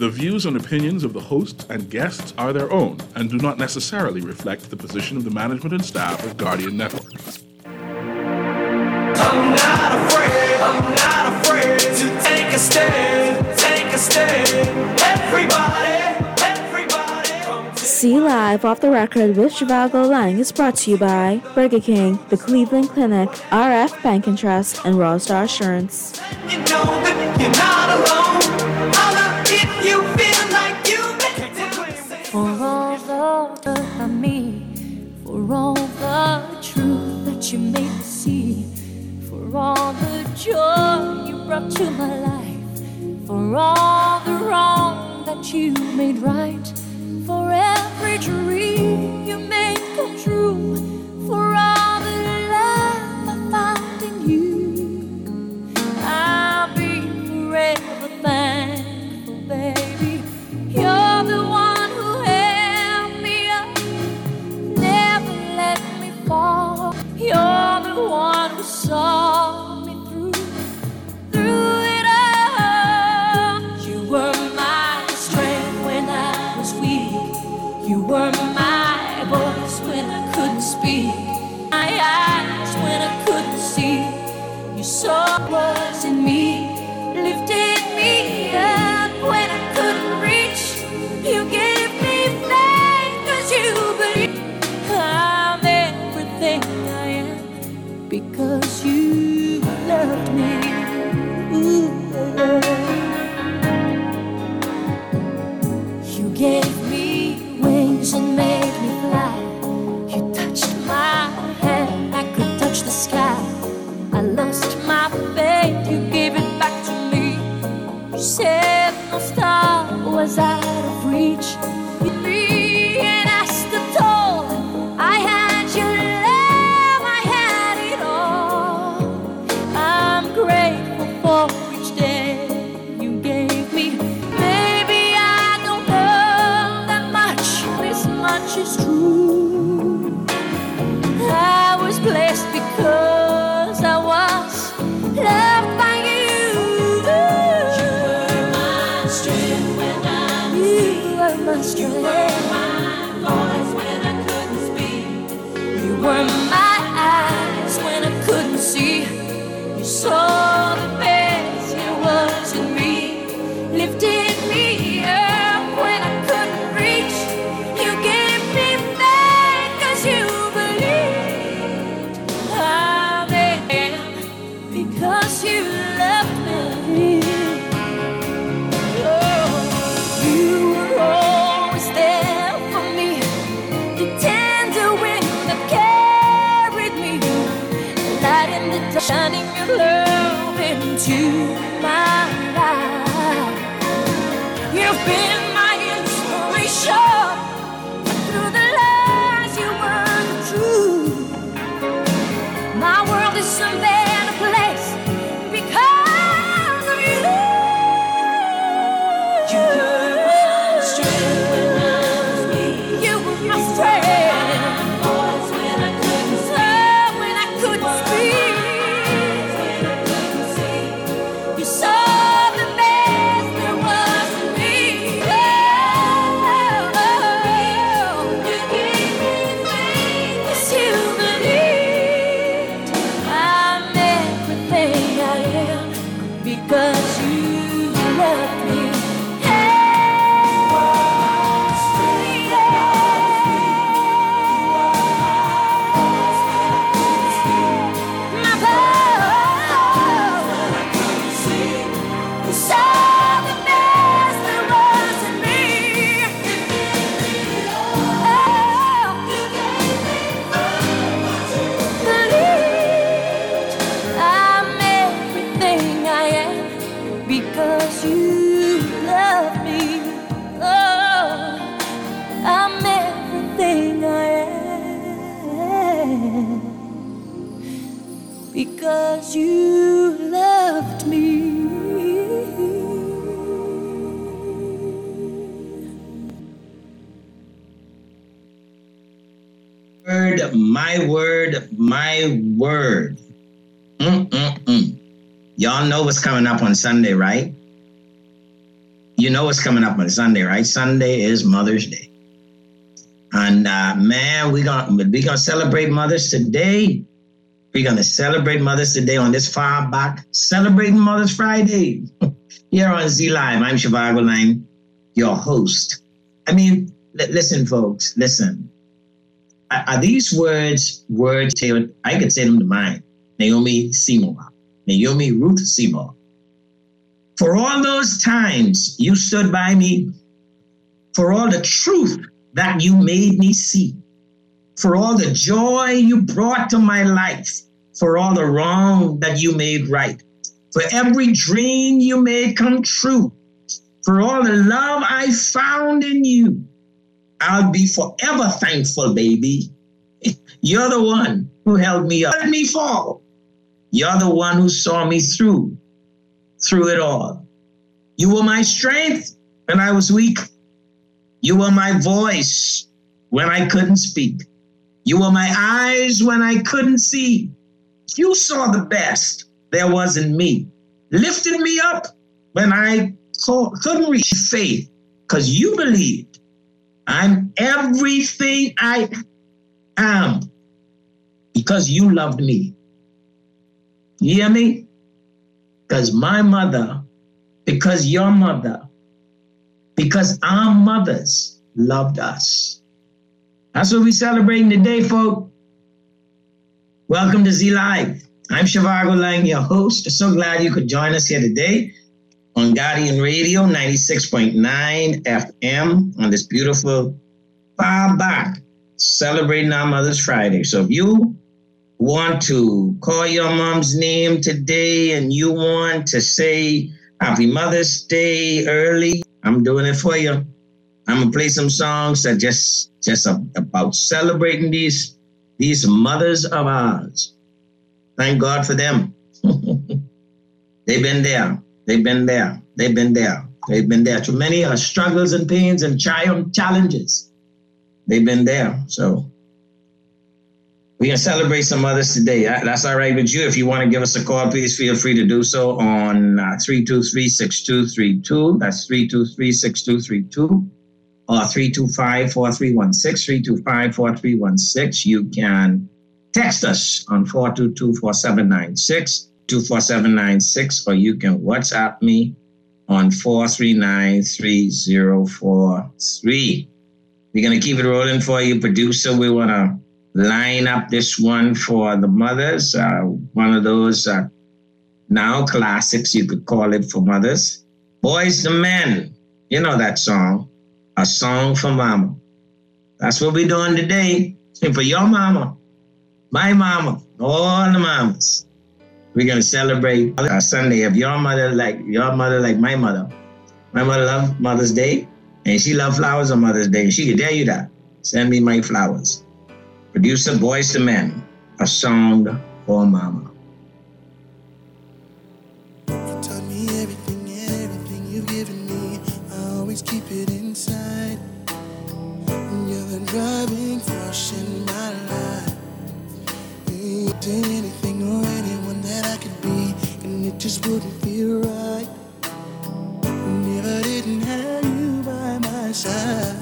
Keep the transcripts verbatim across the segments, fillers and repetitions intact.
The views and opinions of the hosts and guests are their own and do not necessarily reflect the position of the management and staff of Guardian Network. I'm not afraid, I'm not afraid to take a stand, take a stand. Everybody, everybody come to See Live Off the Record with Zhivago Lang is brought to you by Burger King, the Cleveland Clinic, R F Bank and Trust, and Raw Star Assurance. you know that you're not alone. Holla if you feel like you make it. For all the hurt I made, for all the truth that you made me see, for all the joy you brought to my life, for all the wrong that you made right, for every dream you made come true, for all the love I found in you, I'll be forever thankful, baby. You're the one who held me up, never let me fall. You're the one who saw me through, through it all. You were my strength when I was weak. You were my voice when I couldn't speak, my eyes when I couldn't see. You saw what was in me, lifted me up when I couldn't reach. You gave me faith 'cause you believe I'm everything I am because you loved me. Ooh, you gave me wings and made me fly. You touched my hand, I could touch the sky. I lost my faith, you gave it back to me. You said no star was out of reach. You me and I stood tall. I had your love, I had it all. I'm grateful for each day you gave me. Maybe I don't know that much, this much is true. I was blessed because I was loved by you. You were my strength when I was weak. You were my strength. You were my voice when I couldn't speak. You were my eyes when I couldn't see. You saw the best there was in me, lifted me up when I couldn't reach. You gave me faith 'cause you believed I'm there because you loved me. Oh, you were always there for me, the tender wind that carried me, light in the dark, shining your love into my life. You've been my inspiration through the lies you weren't true. My world is a better place because of you. You were my strength when I was weak. You were my strength. Voice when I couldn't speak. When I couldn't speak. When I couldn't see. You saw the best there was in me. Oh, you gave me faith 'cause you believed I'm everything I am because you loved me. My voice, you saw the best there was in me. Oh, you gave me believed I'm everything I am because you love me. Oh, I'm everything I am because you loved me. Word, my word, my word. Mm-mm-mm. Y'all know what's coming up on Sunday, right? you know what's coming up on Sunday, right? Sunday is Mother's Day. And uh, man, we're gonna we gonna celebrate mothers today. We're gonna celebrate mothers today on this far back, celebrating Mother's Friday here on Z Live. I'm Shivago Lang, your host. I mean, l- listen, folks, listen. Are, are these words words? I could say them to mine. Naomi Seymour, Naomi Ruth Seymour. For all those times you stood by me, for all the truth that you made me see, for all the joy you brought to my life, for all the wrong that you made right, for every dream you made come true, for all the love I found in you, I'll be forever thankful, baby. You're the one who held me up, let me fall. You're the one who saw me through, through it all. You were my strength when I was weak. You were my voice when I couldn't speak. You were my eyes when I couldn't see. You saw the best there was in me. Lifted me up when I couldn't reach faith, because you believed I'm everything I am because you loved me. You hear me? Because my mother, because your mother, because our mothers loved us. That's what we're celebrating today, folks. Welcome to Z Live. I'm Shivago Lang, your host. So glad you could join us here today on Guardian Radio ninety-six point nine F M on this beautiful far back celebrating our Mother's Friday. So if you want to call your mom's name today and you want to say Happy Mother's Day early, I'm doing it for you. I'm gonna play some songs that just just about celebrating these these mothers of ours. Thank God for them. They've been there. They've been there. They've been there. They've been there. Too many uh, struggles and pains and triumph challenges. They've been there. So we're gonna celebrate some mothers today. That's all right with you. If you want to give us a call, please feel free to do so on uh, three two three, six two three two. That's three two three, six two three two. Or three two five, four three one six, three two five, four three one six. You can text us on four two two, four seven nine six, two four seven nine six, or you can WhatsApp me on four three nine, three zero four three. We're going to keep it rolling for you, producer. We want to line up this one for the mothers. Uh, one of those uh, now classics, you could call it, for mothers. Boys to Men. You know that song. A Song for Mama. That's what we're doing today. And for your mama, my mama, all the mamas. We're going to celebrate our Sunday of your mother like your mother like my mother. My mother loved Mother's Day, and she loved flowers on Mother's Day. She could tell you that. Send me my flowers. Producer Boys to Men, A Song for Mama. You taught me everything, everything you've given me. I always keep it inside. You're the driving force in my life. Ain't anything or anyone that I could be, and it just wouldn't feel right. Never didn't have you by my side.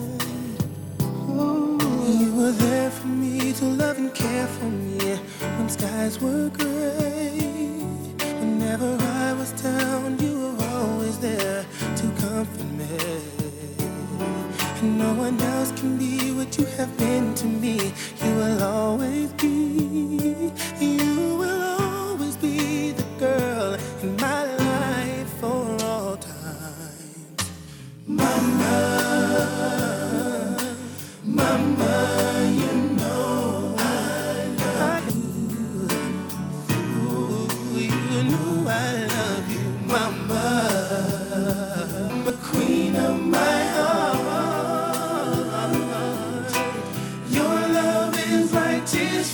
You were there for me to love and care for me when skies were gray. Whenever I was down, you were always there to comfort me. And no one else can be what you have been to me. You will always be, you will always be the girl in my life for all time. Mama. Mama, you know I love you. Ooh, you know I love you, Mama. The queen of my heart. Your love is righteous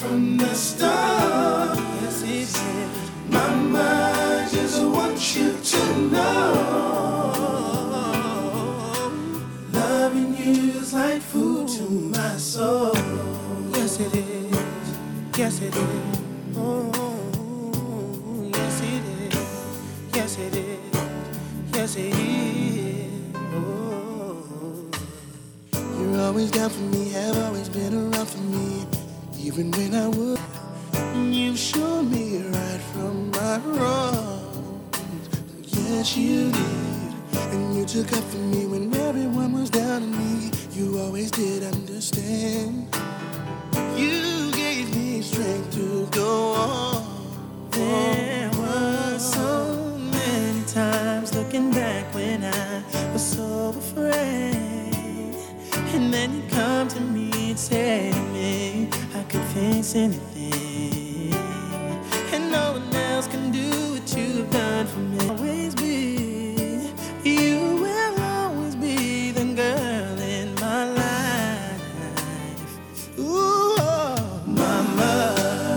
always down for me, have always been around for me, even when I would. You've shown me right from my wrongs. Yes, you did. And you took up for me when everyone was down on me. You always did understand. You gave me strength to go on. There were so many times looking back when I was so afraid. And then you come to me and say to me, I could face anything. And no one else can do what you've done for me. Always be, you will always be the girl in my life. Ooh, oh, mama.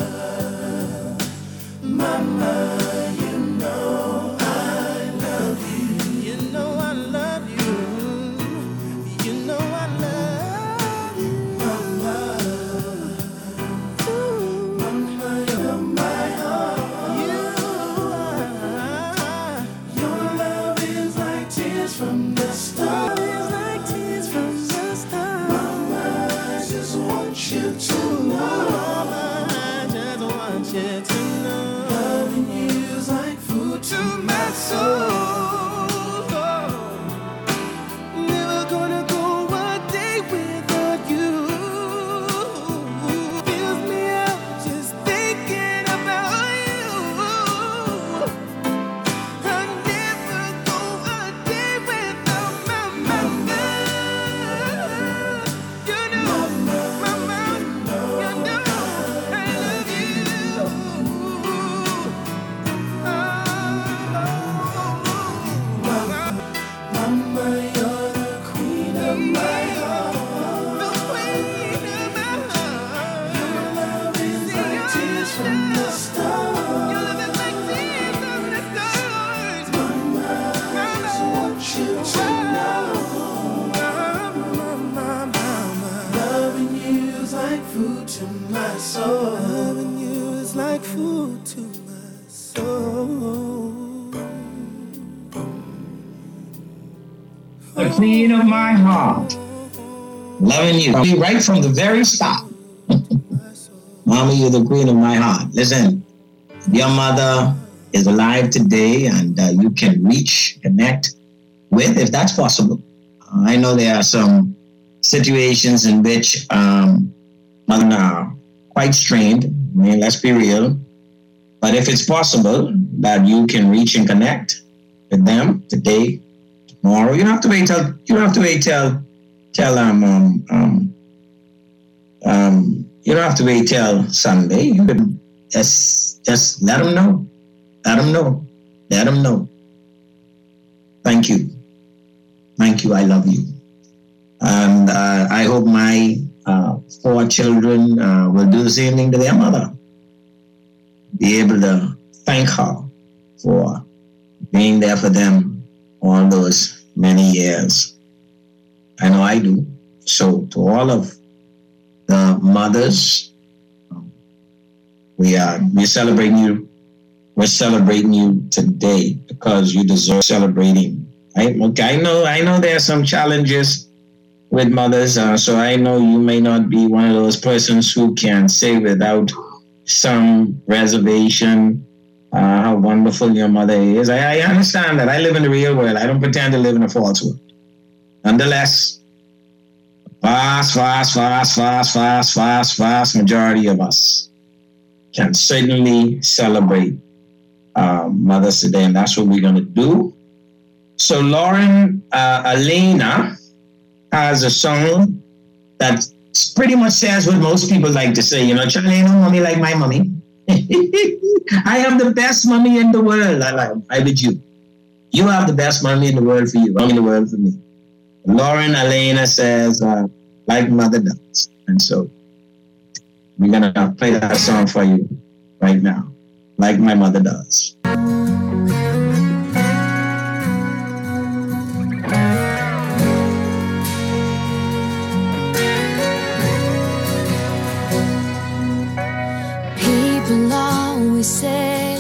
Mama, you know I love you. You know I love you. You know I love you. Mama, ooh, mama, you're my heart. You are. Your love is like tears from the stars. It's like tears from the stars. Mama, I just want you to know. Mama, I just want you to know. Loving you is like food to my soul. Oh, never gonna go a day without you. Fills me up just thinking about you. I'll never go a day without my mama. You know, mama, you know I love you. Mama, you're the queen of my heart. The queen of my heart. Your love is like tears from the stars. Your love is like tears from the stars. Mama, I just want you to know. Mama, mama, loving you is like food to my soul. Loving you is like food to my soul. The queen of my heart. Loving you. Right from the very start. Mama, you're the queen of my heart. Listen, your mother is alive today and uh, you can reach, connect with, if that's possible. Uh, I know there are some situations in which um, mothers are quite strained. I mean, let's be real. But if it's possible that you can reach and connect with them today, tomorrow, you don't have to wait till you don't have to wait till till um um um, um you don't have to wait till Sunday. You can just just let them know, let them know, let them know. Thank you, thank you. I love you, and uh, I hope my uh, four children uh, will do the same thing to their mother. Be able to thank her for being there for them all those many years. I know I do. So to all of the mothers, we are we're celebrating you. We're celebrating you today because you deserve celebrating. Right? Okay, I know I know there are some challenges with mothers, uh, so I know you may not be one of those persons who can say without some reservation Uh, how wonderful your mother is. I, I understand that. I live in the real world. I don't pretend to live in a false world. Nonetheless, vast, vast, vast, vast, vast, vast, vast majority of us can certainly celebrate uh, Mother's Day, and that's what we're going to do. So Lauren uh, Elena has a song that pretty much says what most people like to say, you know, Charlie, ain't no mommy like my mommy. I have the best mommy in the world. I like. I with you. You have the best mommy in the world for you. Mommy in the world for me. Lauren Elena says, uh, like mother does. And so we're going to play that song for you right now, like my mother does. People always say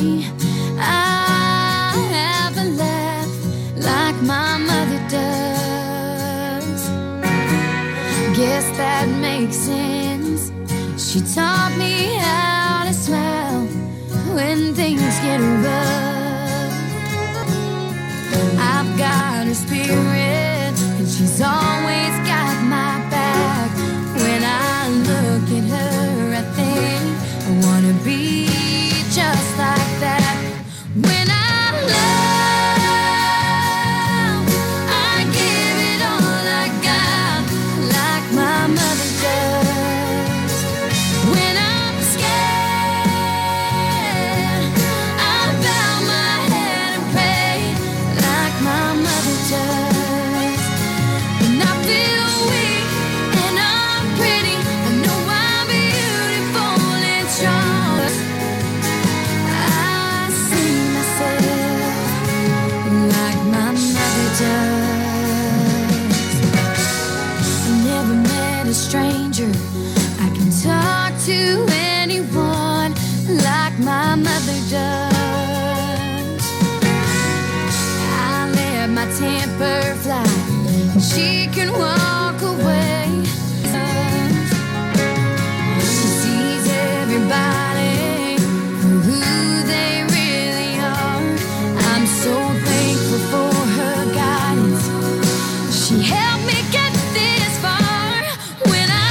I haven't laughed like my mother does. Guess guess that makes sense. She taught me how to smile when things get rough. I've got her spirit, and she's always got my back. When I look at her, I think I wanna be just like that. When I love, I give it all I got, like my mother does. When I'm scared, I bow my head and pray, like my mother does. When I feel weak and I'm pretty, I know I'm beautiful and strong. I see myself like my mother does. I never met a stranger I can talk to anyone like my mother does. I let my temper fly, and she can walk away. She sees everybody for who they really are. I'm so thankful for her guidance. She helped me get this far. When I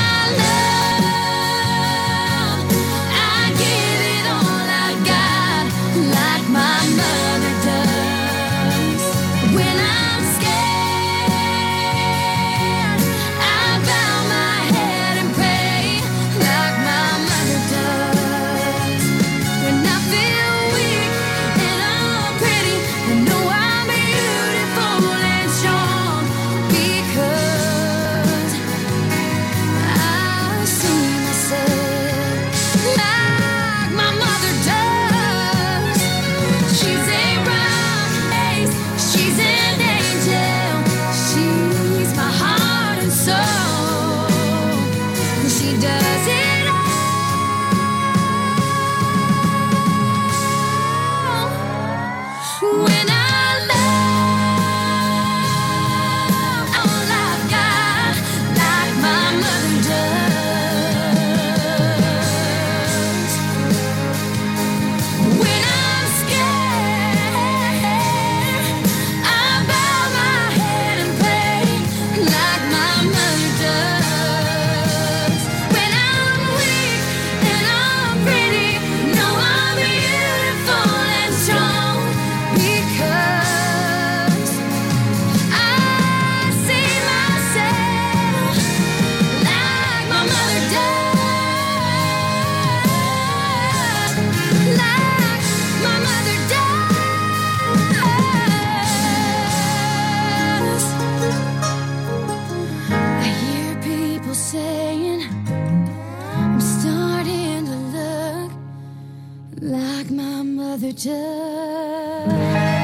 love, I give it all I got, like my mother does. When I'm scared, I bow my head and pray, like my mother does. When I feel weak and I'm pretty, I know I'm beautiful and strong, because I see myself like my mother does. She's a rock face, she's an angel, she's my heart and soul. She does it all. When I love, all I've got, like my mother does. When I'm scared, I bow my head and pray, like my mother does. When I'm weak and I'm pretty, know I'm beautiful and strong, because I see myself like my mother does, like my mother does. I hear people saying I'm starting to look like my mother does.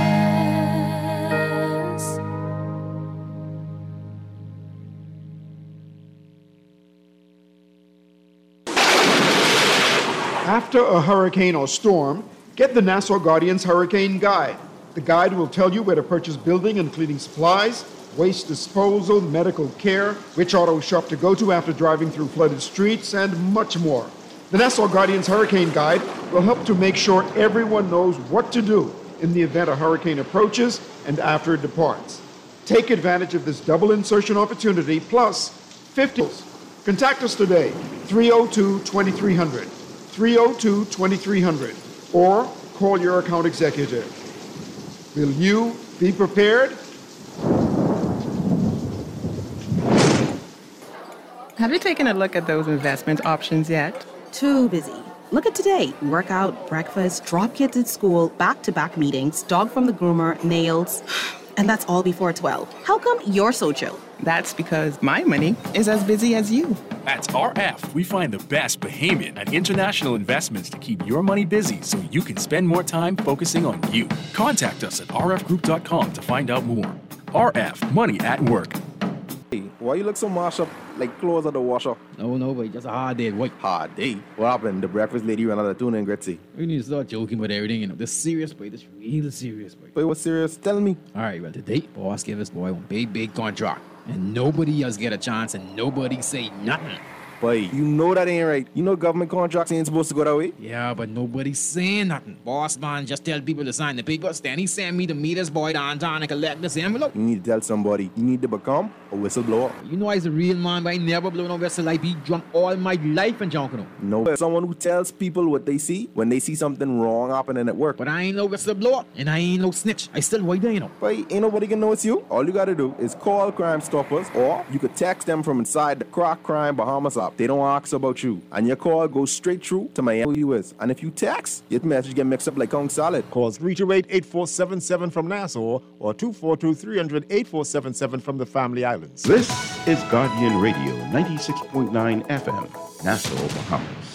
After a hurricane or storm, get the Nassau Guardian's Hurricane Guide. The guide will tell you where to purchase building and cleaning supplies, waste disposal, medical care, which auto shop to go to after driving through flooded streets, and much more. The Nassau Guardian's Hurricane Guide will help to make sure everyone knows what to do in the event a hurricane approaches and after it departs. Take advantage of this double insertion opportunity plus fifty. Contact us today, three oh two, twenty-three hundred, three oh two, twenty-three hundred, or call your account executive. Will you be prepared? Have you taken a look at those investment options yet? Too busy. Look at today. Workout, breakfast, drop kids at school, back-to-back meetings, dog from the groomer, nails. And that's all before twelve. How come you're so chill? That's because my money is as busy as you. At R F, we find the best Bahamian and international investments to keep your money busy so you can spend more time focusing on you. Contact us at r f group dot com to find out more. R F, money at work. Hey, why you look so mashed up like clothes at the washer? No, no, but just a hard day, what? Hard day? What happened? The breakfast lady ran out of tuna and gritty. We need to start joking about everything, you know. This serious, boy. This real serious, boy. But what's serious? Tell me. All right, well, today, boss gave us boy one big, big contract. And nobody else get a chance and nobody say nothing. Boy, you know that ain't right. You know government contracts ain't supposed to go that way. Yeah, but nobody's saying nothing. Boss man just tell people to sign the papers. Then he send me to meet his boy downtown and collect this envelope. You need to tell somebody. You need to become a whistleblower. You know I's a real man, but I never blow no whistle. I be drunk all my life and junk, you know. No, someone who tells people what they see when they see something wrong happening at work. But I ain't no whistleblower, and I ain't no snitch. I still white there, you know. But ain't nobody can know it's you. All you gotta do is call Crime Stoppers, or you could text them from inside the Crack Crime Bahamas app. They don't ask about you, and your call goes straight through to my who you is. And if you text, your message get mixed up like Kong Salad. Call three two eight, eight four seven seven from Nassau or two four two, three hundred, eight four seven seven from the Family Islands. This is Guardian Radio, ninety-six point nine F M, Nassau, Bahamas.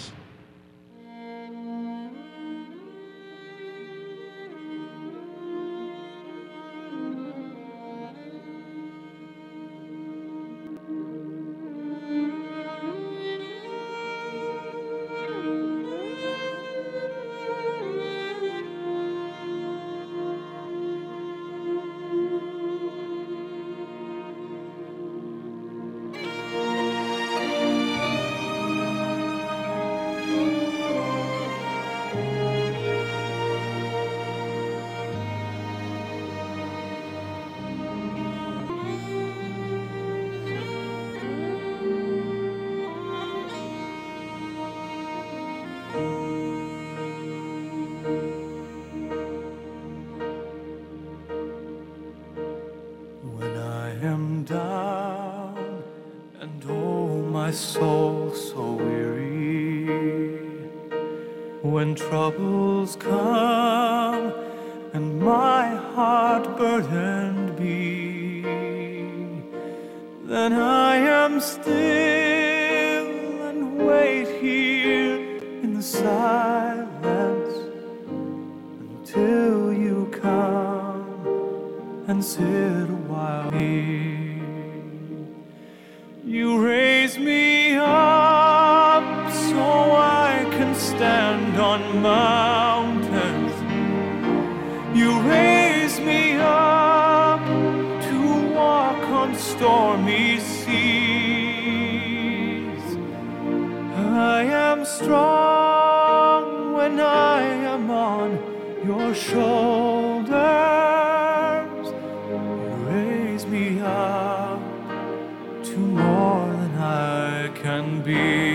my soul so weary, when troubles come and my heart burdened be, then I am still and wait here in the silence until you come and sit a while here. You raise me up so I can stand on mountains. You raise me up to walk on stormy seas. I am strong when I am on your shoulders. You raise me up to more than I can be.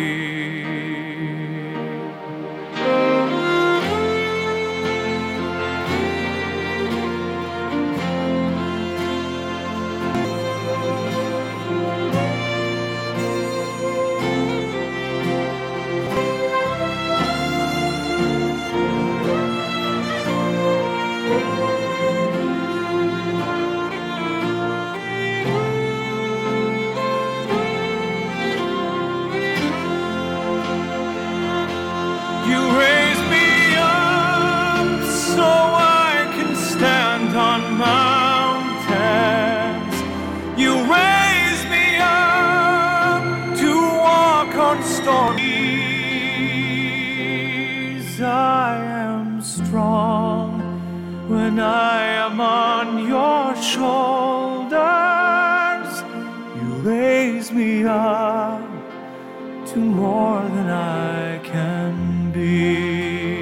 I am strong when I am on your shoulders. You raise me up to more than I can be.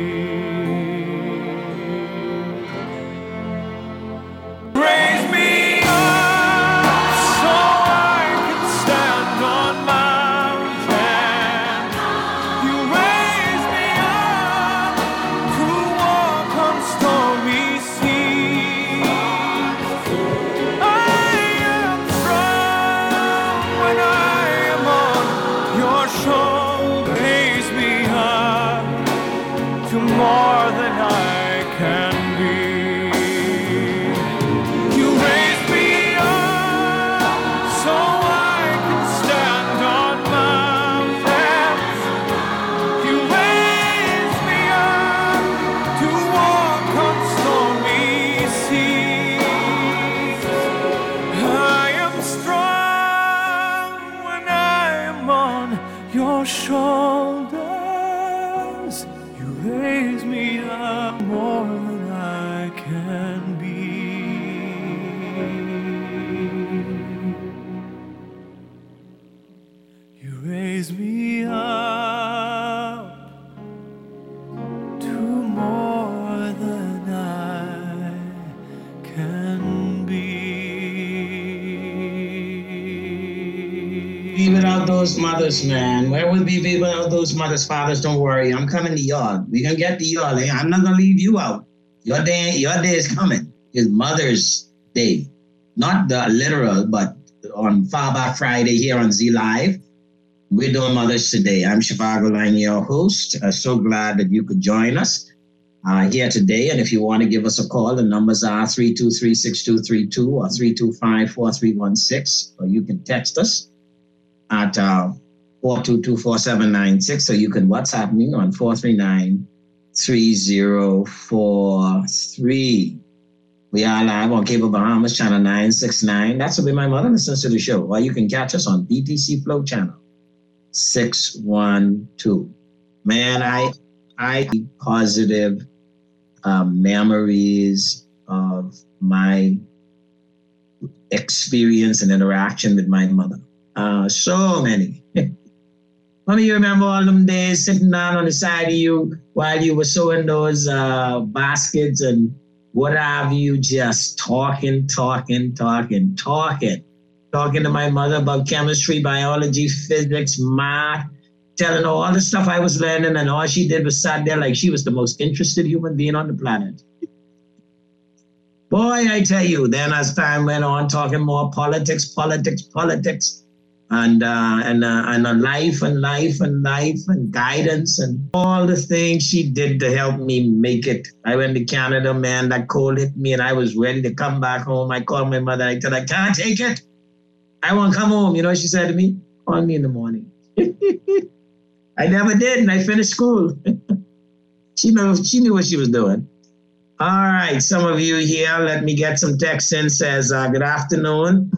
Raise me up so I can stand on mountains. You raise me up to walk on stormy seas. I am strong when I am on your shoulder. Raise me up be without those mothers, man? Where would we be without those mothers, fathers? Don't worry, I'm coming to y'all. We gonna get to y'all. Eh? I'm not gonna leave you out. Your day, your day is coming. It's Mother's Day, not the literal, but on Far Back Friday here on Z Live. We're doing Mothers today. I'm Shivago Lang, your host. Uh, so glad that you could join us uh, here today. And if you want to give us a call, the numbers are three two three, six two three two or three two five, four three one six. Or you can text us at uh, four two two, four seven nine six. So you can WhatsApp me on four three nine, three zero four three. We are live on Cable Bahamas, channel nine six nine. That's the way my mother listens to the show. Or you can catch us on B T C Flow channel six one two. Man, I I positive uh, memories of my experience and interaction with my mother. Uh, so many. How many of you remember all them days sitting down on the side of you while you were sewing those uh, baskets and what have you, just talking, talking, talking, talking. Talking to my mother about chemistry, biology, physics, math, telling her all the stuff I was learning, and all she did was sat there like she was the most interested human being on the planet. Boy, I tell you, then as time went on, talking more politics, politics, politics, and uh, and uh, and uh, life and life and life and guidance and all the things she did to help me make it. I went to Canada, man, that cold hit me, and I was ready to come back home. I called my mother, I said, I can't take it. I want to come home. You know what she said to me? Call me in the morning. I never did, and I finished school. she knew she knew what she was doing. All right, some of you here, let me get some text in. Says, uh, good afternoon.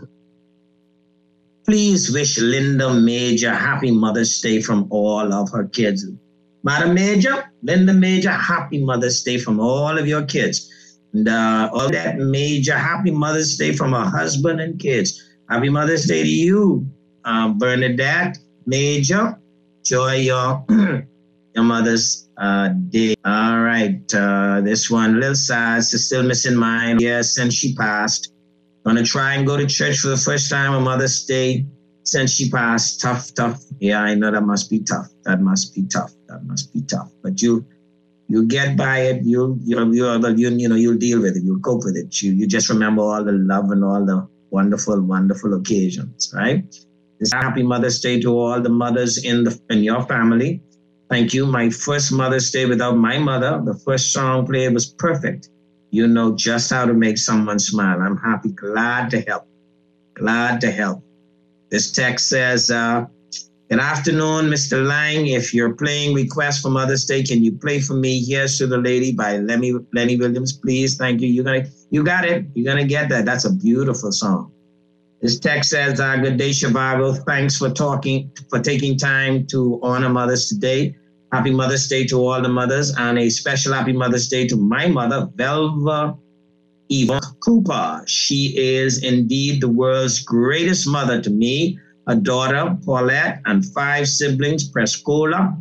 Please wish Linda Major happy Mother's Day from all of her kids. Madam Major, Linda Major, happy Mother's Day from all of your kids. And uh, all that Major, happy Mother's Day from her husband and kids. Happy Mother's Day to you, uh, Bernadette Major. Enjoy your, your Mother's uh, Day. All right, uh, this one, little sad. She's still missing mine. Yes, since she passed. Gonna try and go to church for the first time on Mother's Day since she passed. Tough, tough. Yeah, I know that must be tough. That must be tough. That must be tough. But you, you get by it. You, you, you, you, you know, you'll deal with it. You'll cope with it. You, you just remember all the love and all the wonderful, wonderful occasions, right? This happy Mother's Day to all the mothers in the in your family. Thank you. My first Mother's Day without my mother, the first song played was perfect. You know just how to make someone smile. I'm happy, glad to help. Glad to help. This text says, uh, good afternoon, Mister Lang. If you're playing Request for Mother's Day, can you play for me Here's to the Lady by Lenny, Lenny Williams, please? Thank you. You're gonna, you got it. You're going to get that. That's a beautiful song. This text says, uh, good day, Shivago. Thanks for talking, for taking time to honor mothers today. Happy Mother's Day to all the mothers, and a special happy Mother's Day to my mother, Velva Yvonne Cooper. She is indeed the world's greatest mother to me, a daughter, Paulette, and five siblings, Prescola,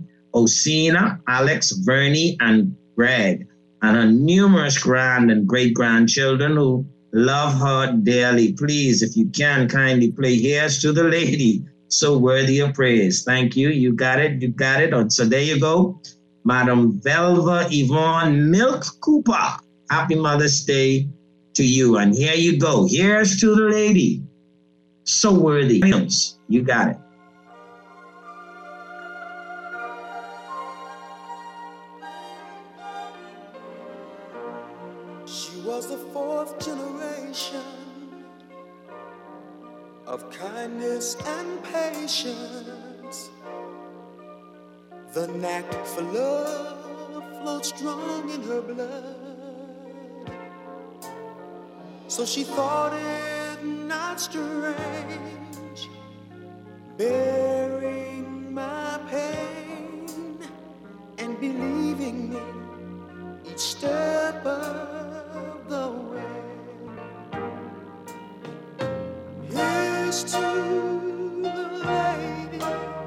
Osina, Alex, Vernie, and Greg, and her numerous grand and great-grandchildren who love her dearly. Please, if you can, kindly play Here's to the Lady, so worthy of praise. Thank you. You got it. You got it. So there you go. Madam Velva Yvonne Milk Cooper. Happy Mother's Day to you. And here you go. Here's to the Lady. So worthy. You got it. She was the fourth generation of kindness and patience. The knack for love flowed strong in her blood. So she thought it not strange, bearing my pain and believing me each step of the way. Here's to the lady,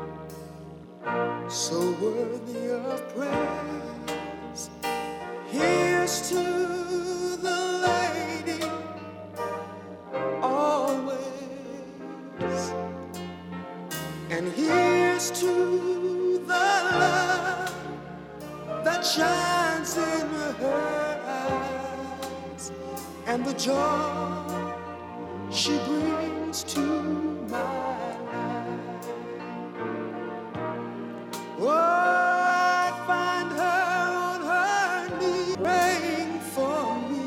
so worthy of praise. Here's to the lady, always. And here's to the love that shines in her eyes and the joy she brings to my life. Oh, I find her on her knees praying for me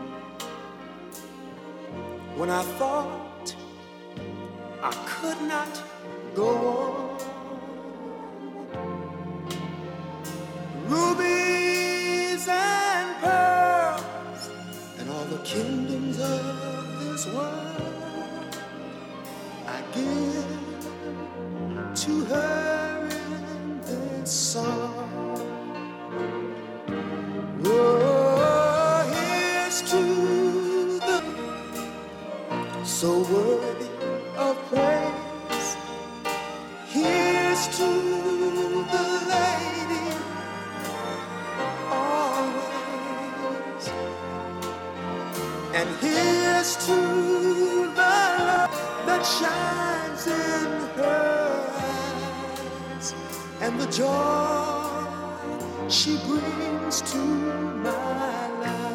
when I thought I could not go on. Rubies and pearls and all the kingdoms of this world I give to her in this song. Oh, here's to the so worthy of praise. Here's to the lady always, and here's to the love that shines in her eyes and the joy she brings to my life.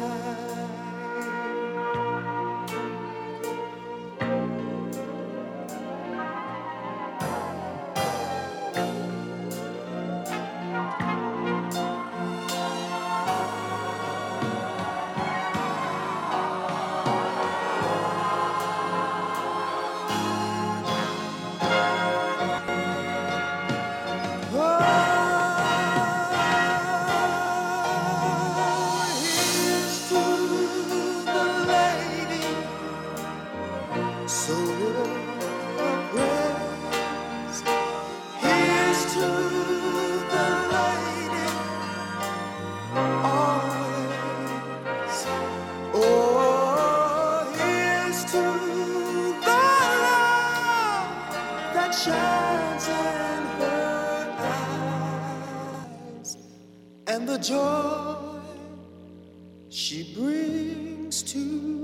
Shines in her eyes and the joy she brings to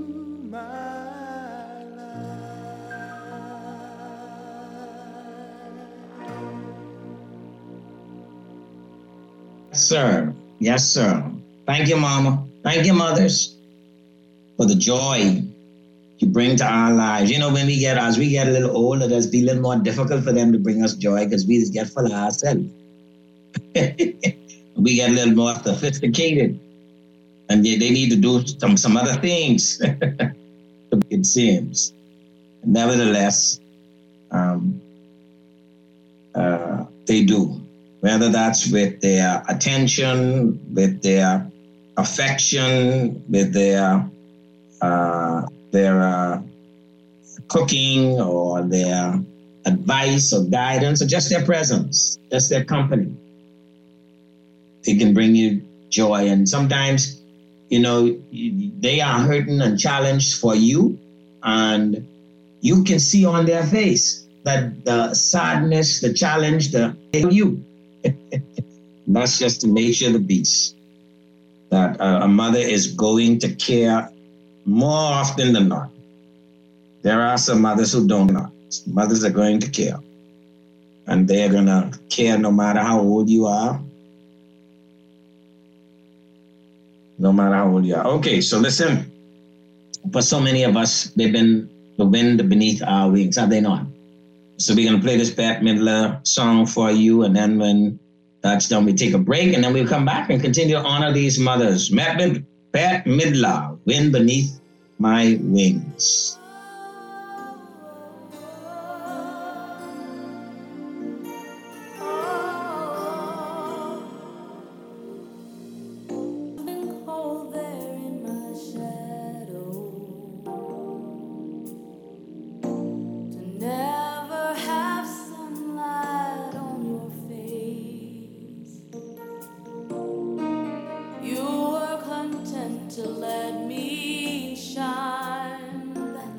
my life. Sir, yes, sir. Thank you, Mama. Thank you, mothers, for the joy you bring to our lives. You know, when we get, as we get a little older, it's be a little more difficult for them to bring us joy because we just get full of ourselves. We get a little more sophisticated, and they, they need to do some, some other things, it seems. Nevertheless, um, uh, they do. Whether that's with their attention, with their affection, with their uh, their uh, cooking or their advice or guidance or just their presence, just their company. They can bring you joy. And sometimes, you know, they are hurting and challenged for you, and you can see on their face that the sadness, the challenge, the you. That's just the nature of the beast. That uh, a mother is going to care more often than not. There are some mothers who don't not. Mothers are going to care. And they're going to care no matter how old you are. No matter how old you are. Okay, so listen. For so many of us, they've been the wind beneath our wings, have they not? So we're going to play this Bette Midler song for you. And then when that's done, we take a break. And then we'll come back and continue to honor these mothers. Bette Midler, Wind Beneath My Wings. To let me shine, that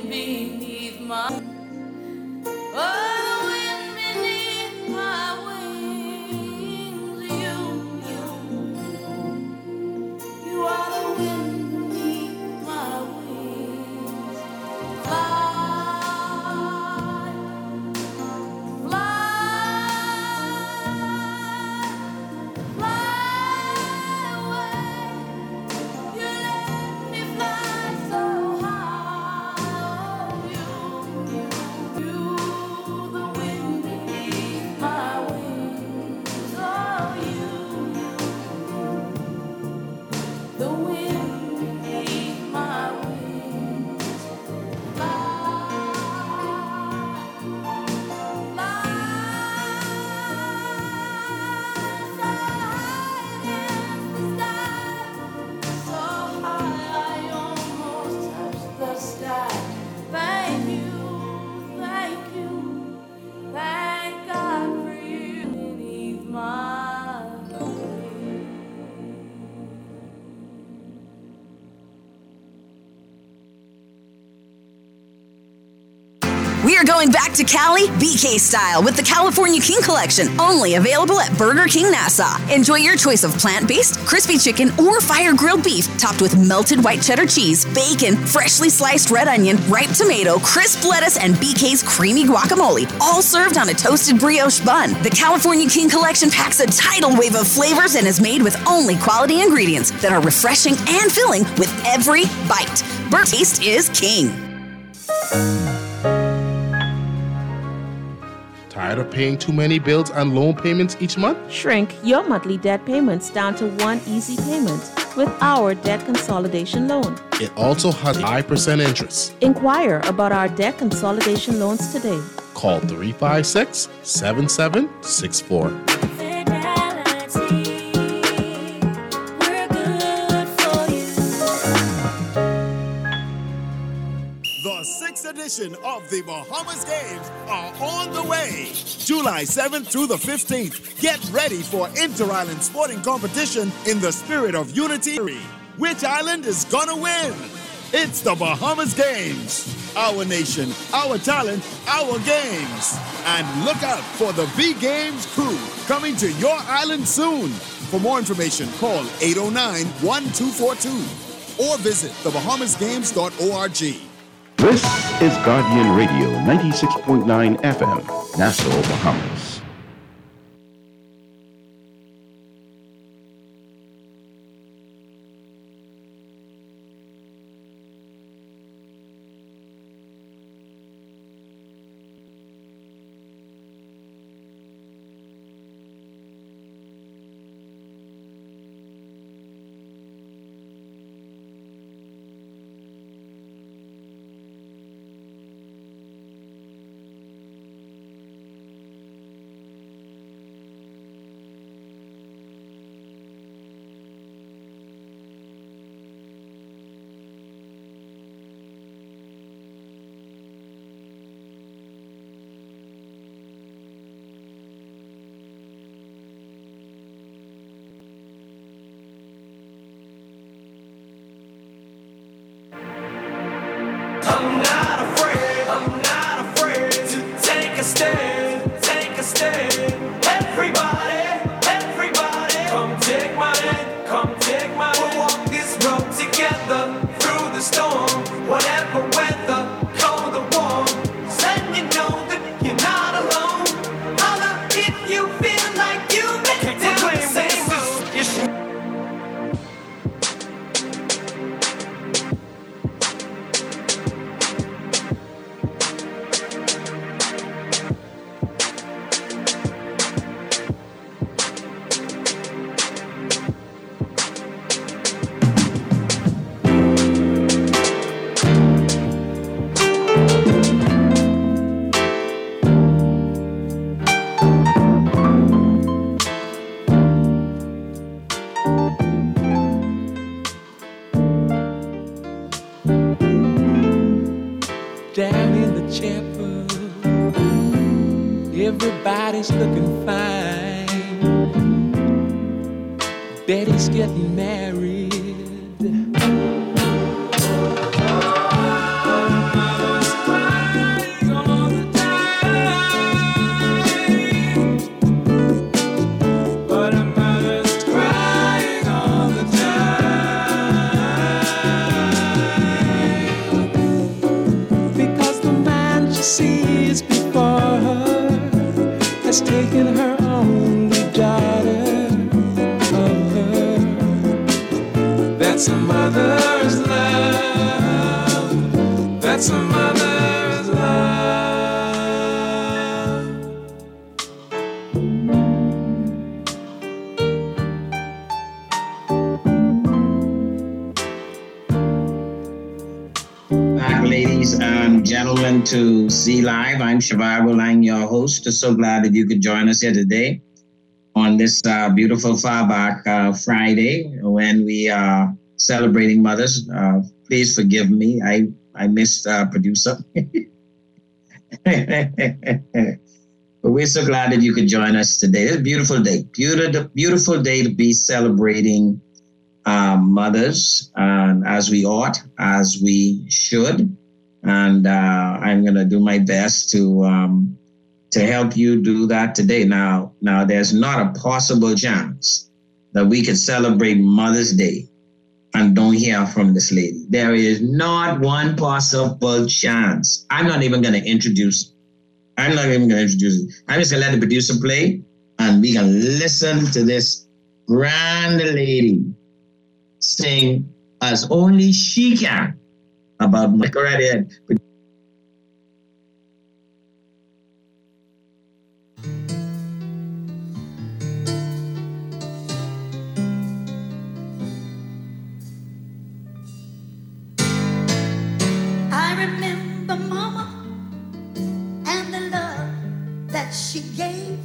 beneath my oh, the wind beneath my wings. You, you, you are the wind beneath my wings. Fly, fly, fly away. You let me fly so high. Oh, you, you, you, the wind beneath my wings. Oh, you, the wind beneath my wings. Fly, fly, so high against the sky. So high I almost touch the sky. Thank you, thank you, thank God for you beneath my We are going back to Cali, B K style, with the California King Collection, only available at Burger King Nassau. Enjoy your choice of plant-based, crispy chicken, or fire-grilled beef, topped with melted white cheddar cheese, bacon, freshly sliced red onion, ripe tomato, crisp lettuce, and B K's creamy guacamole, all served on a toasted brioche bun. The California King Collection packs a tidal wave of flavors and is made with only quality ingredients that are refreshing and filling with every bite. Burger Taste is king. Tired of paying too many bills and loan payments each month? Shrink your monthly debt payments down to one easy payment with our debt consolidation loan. It also has five percent interest. Inquire about our debt consolidation loans today. Call three five six, seven seven six four. The sixth edition of the Bahamas Games are on the way. July seventh through the fifteenth. Get ready for inter-island sporting competition in the spirit of unity. Which island is gonna win? It's the Bahamas Games. Our nation, our talent, our games. And look out for the B-Games crew coming to your island soon. For more information, call eight oh nine, one two four two or visit the bahamas games dot org. This is Guardian Radio ninety-six point nine F M, Nassau, Bahamas. I'm not afraid, I'm not afraid to take a stand, take a stand. Everybody, everybody, come take my hand, come take my hand. We'll walk this road together through the storm, whatever weather, cold or warm. Let you know that you're not alone. Holler if you feel like you've been down the same road. Down in the chapel, everybody's looking fine. Betty's getting married. sees before her has taken her only daughter of her. That's a mother's love. That's a mother's love. Back, ladies and gentlemen, to Z Live. I'm Shivago Lang, your host. So glad that you could join us here today on this uh, beautiful Farback uh, Friday when we are celebrating mothers. Uh, please forgive me. I, I missed uh, producer. But we're so glad that you could join us today. It's a beautiful day. Beautiful, beautiful day to be celebrating uh, mothers, uh, as we ought, as we should. And uh, I'm going to do my best to um, to help you do that today. Now, now, there's not a possible chance that we could celebrate Mother's Day and don't hear from this lady. There is not one possible chance. I'm not even going to introduce. I'm not even going to introduce it. I'm just going to let the producer play, and we can listen to this grand lady sing as only she can about my go right ahead. I remember Mama and the love that she gave.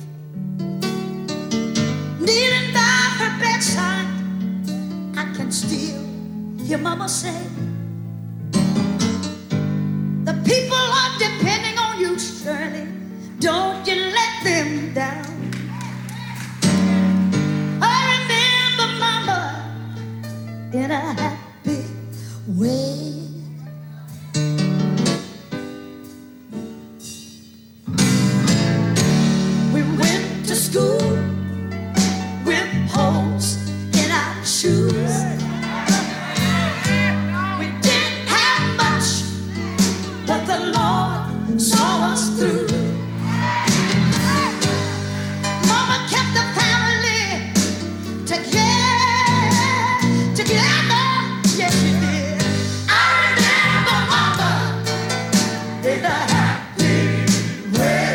Kneeling by her bedside, I can still hear Mama say, the people are depending on you, Shirley. Don't you let them down. I remember Mama in a happy way. We went to school with holes in our shoes. We didn't have much, but the Lord saw us through. Mama kept the family together, together, yes she did. I remember Mama in a happy way.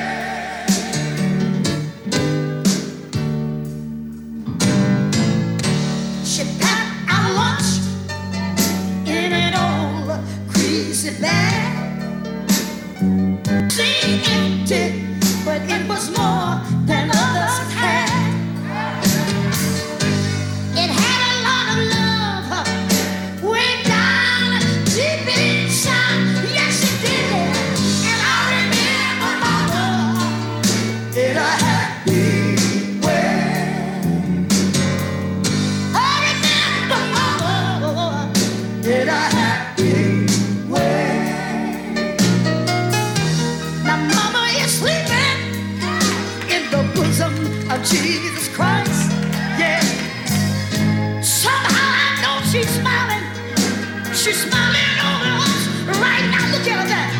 She packed our lunch in an old greasy bag. Seemed empty, but it was more than others had. It had a lot of love way down deep inside. Yes, it did. And I remember Mama in a happy way. I remember Mama in a happy way. Now Mama is sleeping in the bosom of Jesus Christ. Yeah. Somehow I know she's smiling. She's smiling over us right now. Look at her there.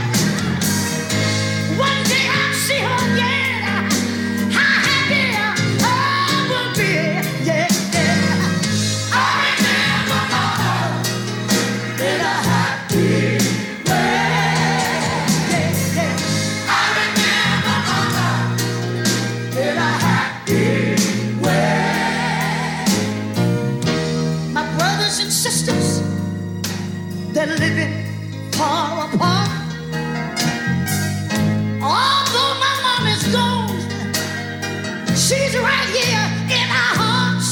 One day I'll see her again. How happy I will be. Yeah, yeah. I remember Mama in a happy way. Yeah, yeah. I remember Mama in a happy way. My brothers and sisters, they're living far apart. Although my mom is gone, she's right here in our hearts.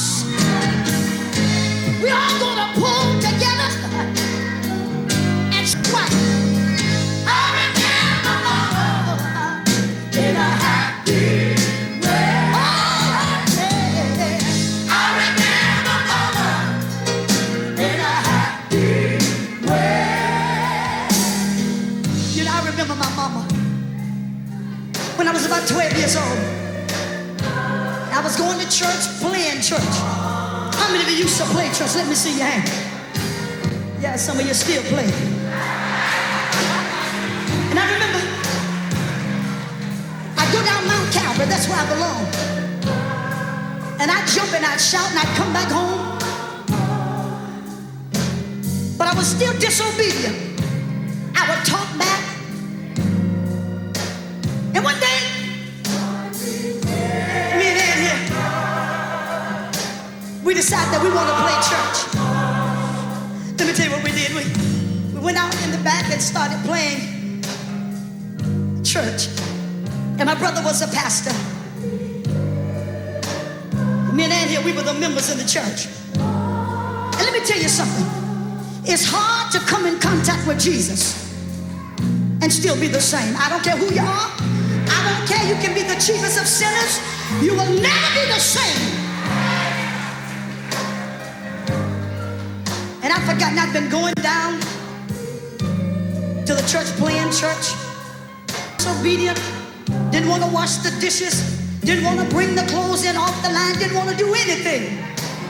We all gonna pull together and what? I remember Mama in a happy way. Oh, yeah. I remember Mama in a happy way. You know, I remember my mama when I was about twelve years old. I was going to church, playing church. How many of you used to play church? Let me see your hand. Yeah, some of you still play. And I remember that's where I belong. And I'd jump and I'd shout and I'd come back home. But I was still disobedient. I would talk back. And one day, me and Ann here, we decided that we want to play church. Let me tell you what we did. We, we went out in the back and started playing church. And my brother was a pastor. Me and Ann here, we were the members in the church. And let me tell you something. It's hard to come in contact with Jesus and still be the same. I don't care who you are. I don't care. You can be the chiefest of sinners. You will never be the same. And I've forgotten I've been going down to the church playing church. Disobedient. Didn't want to wash the dishes. Didn't want to bring the clothes in off the line. Didn't want to do anything.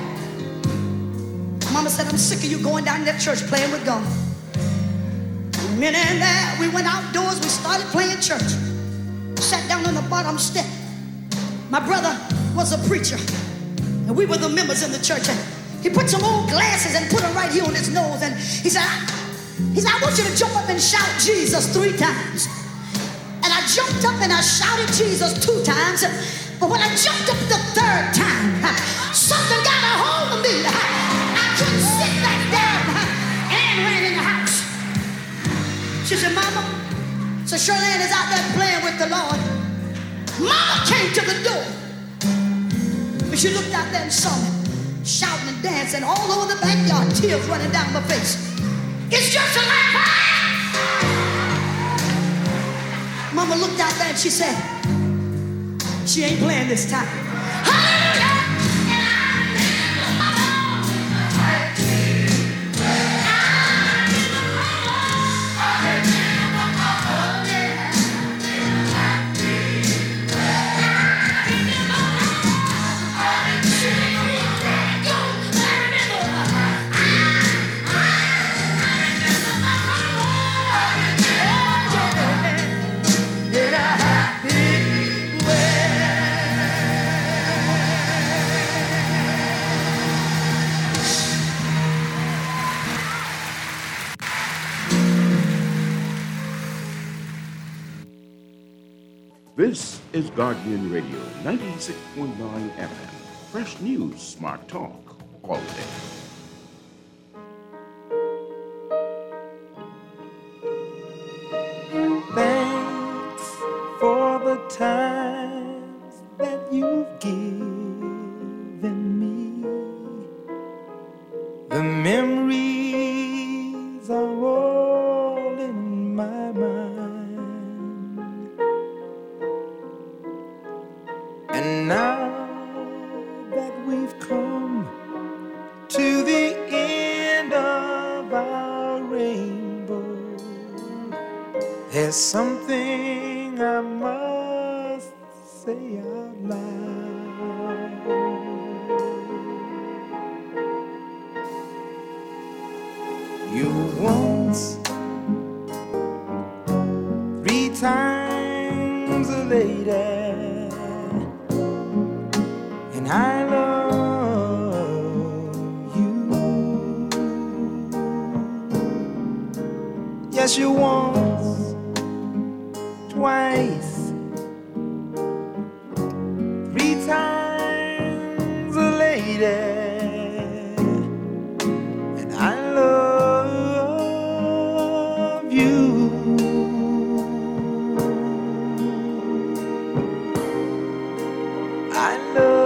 Mama said, I'm sick of you going down to that church playing with God. And then there, we went outdoors. We started playing church. Sat down on the bottom step. My brother was a preacher. And we were the members in the church. And he put some old glasses and put them right here on his nose. And he said, I, he said, I want you to jump up and shout Jesus three times. And I jumped up and I shouted Jesus two times. But when I jumped up the third time, something got a hold of me. I couldn't sit back down. Ann ran in the house. She said, Mama, so Shirley is out there playing with the Lord. Mama came to the door. But she looked out there and saw me shouting and dancing all over the backyard, tears running down my face. It's just a laugh. Mama looked out there and she said, she ain't playing this time. This is Guardian Radio, ninety-six point nine F M. Fresh news, smart talk, all day. Thanks for the times that you've given me. The memories are all in my mind. And now that we've come to the end of our rainbow, there's something I must say out loud. You once, three times a lady, I love you. Yes, you once, twice, three times a lady, and I love you. I love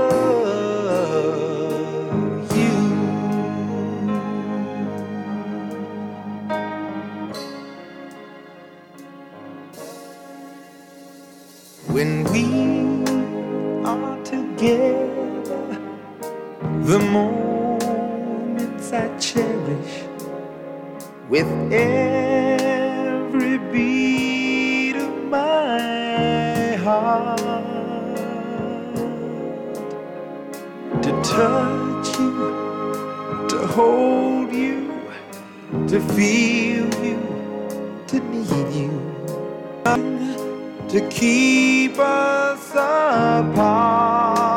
when we are together, the moments I cherish with every beat of my heart. To touch you, to hold you, to feel you, to need you. to keep us apart.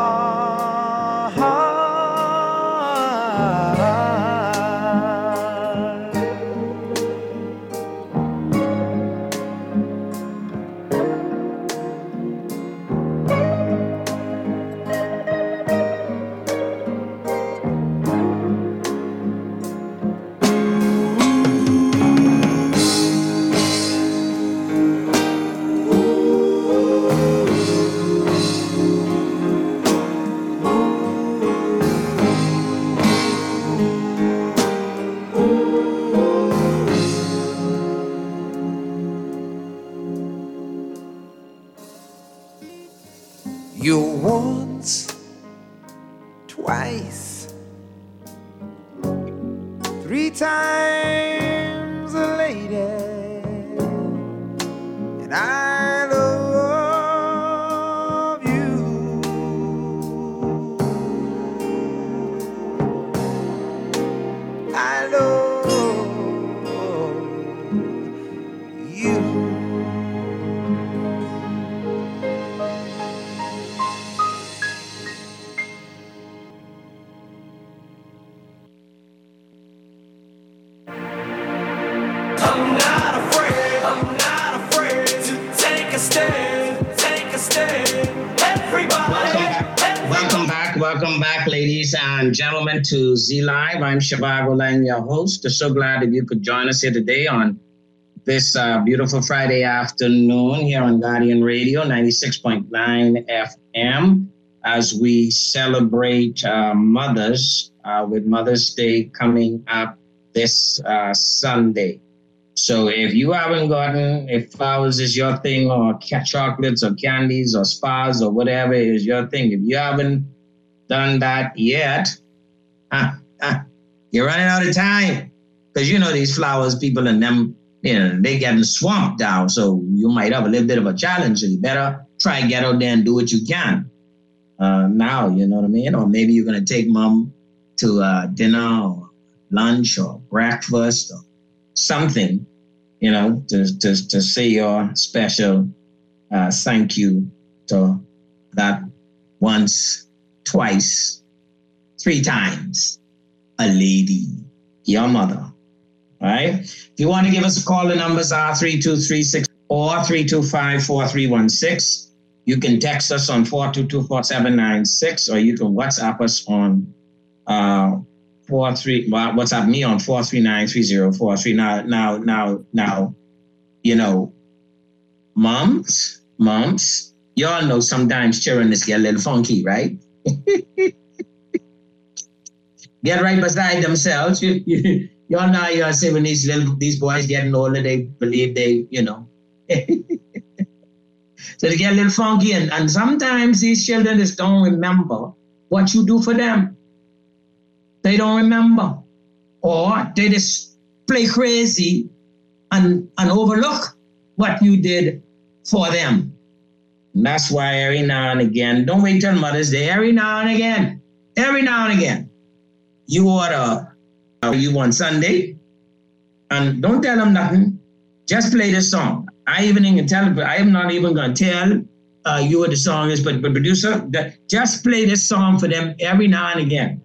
You once, twice, three times a lady, and I love you. I love you. I'm not afraid, I'm not afraid to take a stand, take a stand. Everybody, Welcome back, welcome back, ladies and gentlemen, to Z Live. I'm Shivago Lang, your host. I'm so glad that you could join us here today on this uh, beautiful Friday afternoon here on Guardian Radio, ninety-six point nine F M, as we celebrate uh, mothers uh, with Mother's Day coming up this uh, Sunday. So if you haven't gotten, if flowers is your thing, or chocolates or candies or spas or whatever is your thing, if you haven't done that yet, ah, ah, you're running out of time. Because you know these flowers, people and them, you know, they getting swamped down. So you might have a little bit of a challenge. So you better try and get out there and do what you can uh, now, you know what I mean? Or maybe you're going to take mom to uh, dinner or lunch or breakfast or something, you know, to, to, to say your special uh, thank you to that once, twice, three times a lady, your mother. All right. If you want to give us a call, the numbers are three two three six or three two five, four three one six. You can text us on four two two, four seven nine six, or you can WhatsApp us on uh, four three. Well, WhatsApp me on four three nine three zero four three. Now, now, now, now, you know, moms, moms, y'all know sometimes children just get a little funky, right? Get right beside themselves. You, you, y'all know y'all say when these little these boys getting older, they believe they, you know. So they get a little funky, and, and sometimes these children just don't remember what you do for them. They don't remember. Or they just play crazy and, and overlook what you did for them. And that's why every now and again, don't wait till Mother's Day, every now and again, every now and again, you order uh, you on Sunday, and don't tell them nothing. Just play this song. I even can tell, but I am not even going to tell uh, you what the song is, but, but producer, that just play this song for them every now and again.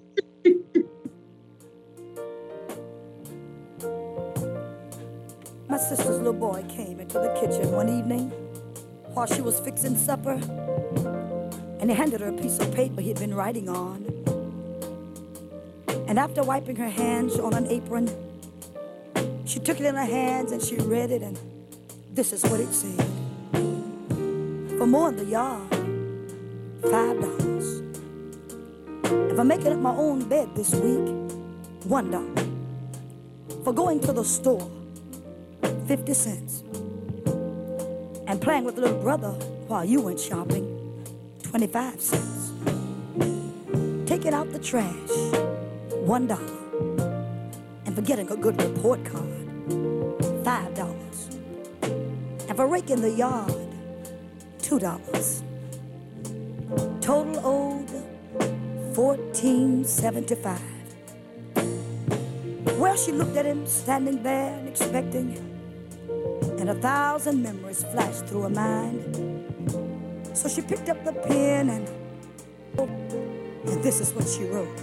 My sister's little boy came into the kitchen one evening while she was fixing supper, and he handed her a piece of paper he'd been writing on. And after wiping her hands on an apron, she took it in her hands and she read it, and this is what it said. For mowing the yard, five dollars. And for making up my own bed this week, one dollar. For going to the store, fifty cents. And playing with little brother while you went shopping, twenty-five cents. Taking out the trash, one dollar. And for getting a good report card, five dollars. And for raking the yard, two dollars. Total owed fourteen seventy-five. Well, she looked at him standing there and expecting, and a thousand memories flashed through her mind. So she picked up the pen and, and this is what she wrote.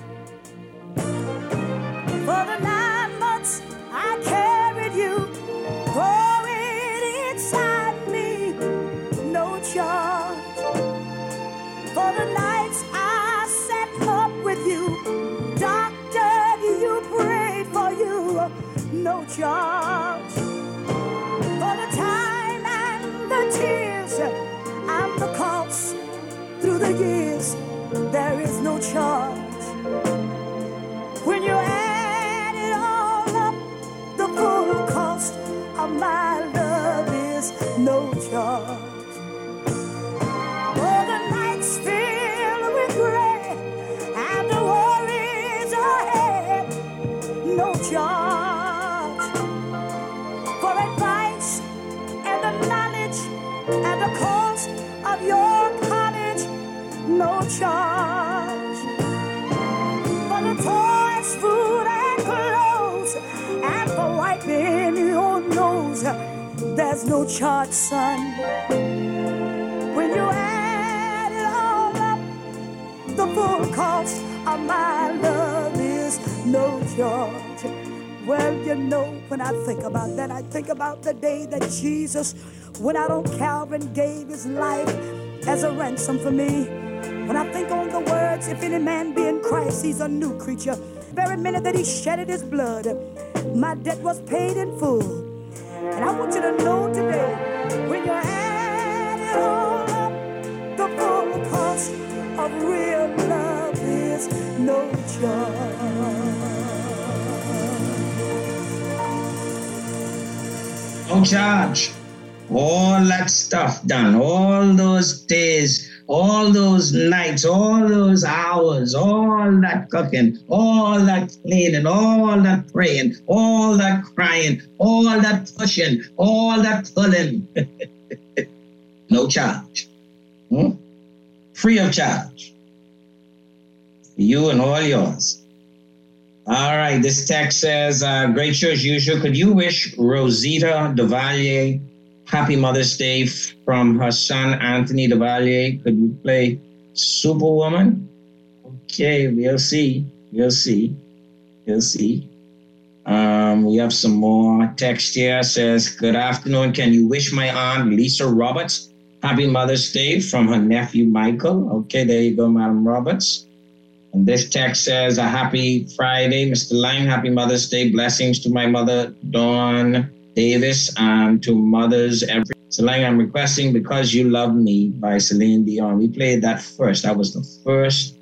For the nine months I carried you, growing inside me, no charge. For the nights I sat up with you, doctor, you prayed for you, no charge. For the time and the tears and the cost through the years, there is no charge. When you add it all up, the full cost of my love is no charge. For the nights filled with gray and the worries ahead, no charge. For advice and the knowledge and the cost of your college, no charge. For the toys, food and clothes, and for wiping your nose, there's no charge, son. When you add it all up, the full cost of my love is no charge. Well, you know, when I think about that, I think about the day that Jesus went out on Calvary and gave his life as a ransom for me. When I think on the words, if any man be in Christ, he's a new creature. The very minute that he shedded his blood, my debt was paid in full. And I want you to know today, when you add it all up, the full cost of real love is no charge. No charge. All that stuff done, all those days, all those nights, all those hours, all that cooking, all that cleaning, all that praying, all that crying, all that pushing, all that pulling. No charge. Hmm? Free of charge. You and all yours. All right, this text says, uh, great show as usual. Could you wish Rosita Duvalier Happy Mother's Day from her son, Anthony Duvalier? Could you play Superwoman? Okay, we'll see. We'll see. We'll see. Um, we have some more text here. Says, good afternoon. Can you wish my aunt, Lisa Roberts, Happy Mother's Day from her nephew, Michael? Okay, there you go, Madam Roberts. And this text says, a happy Friday, Mister Lang. Happy Mother's Day. Blessings to my mother, Dawn Davis, and to mothers every. So Lang, I'm requesting Because You Love Me by Celine Dion. We played that first. That was the first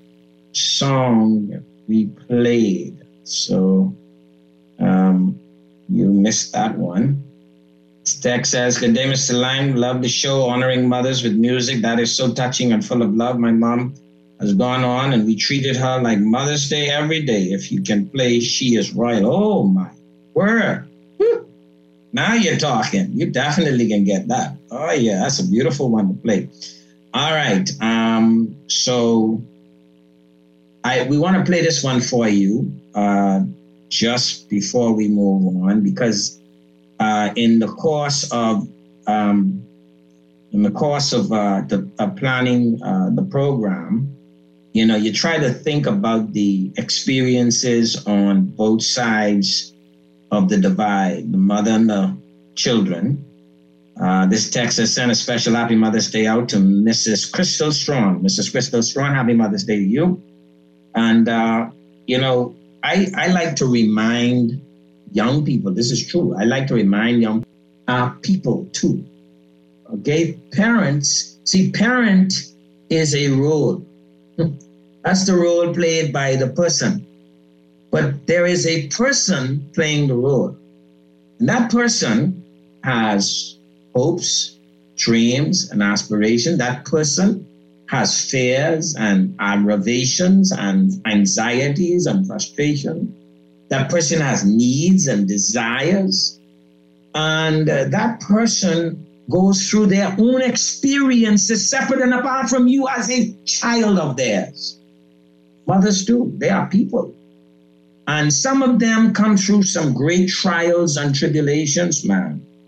song we played. So um, you missed that one. This text says, good day, Mister Lang. Love the show, honoring mothers with music. That is so touching and full of love. My mom has gone on and we treated her like Mother's Day every day. If you can play She Is Royal. Oh my word. Woo. Now you're talking. You definitely can get that. Oh yeah, that's a beautiful one to play. All right. Um, so I we want to play this one for you uh, just before we move on, because uh, in the course of um, in the course of uh, the uh, planning uh, the program, you know, you try to think about the experiences on both sides of the divide, the mother and the children. Uh, this text has sent a special Happy Mother's Day out to Missus Crystal Strong. Missus Crystal Strong, Happy Mother's Day to you. And, uh, you know, I, I like to remind young people, this is true, I like to remind young uh, people too. Okay, parents, see, parent is a role. That's the role played by the person. But there is a person playing the role. And that person has hopes, dreams, and aspirations. That person has fears and aggravations and anxieties and frustration. That person has needs and desires. And uh, that person goes through their own experiences separate and apart from you as a child of theirs. Mothers do. They are people. And some of them come through some great trials and tribulations, man.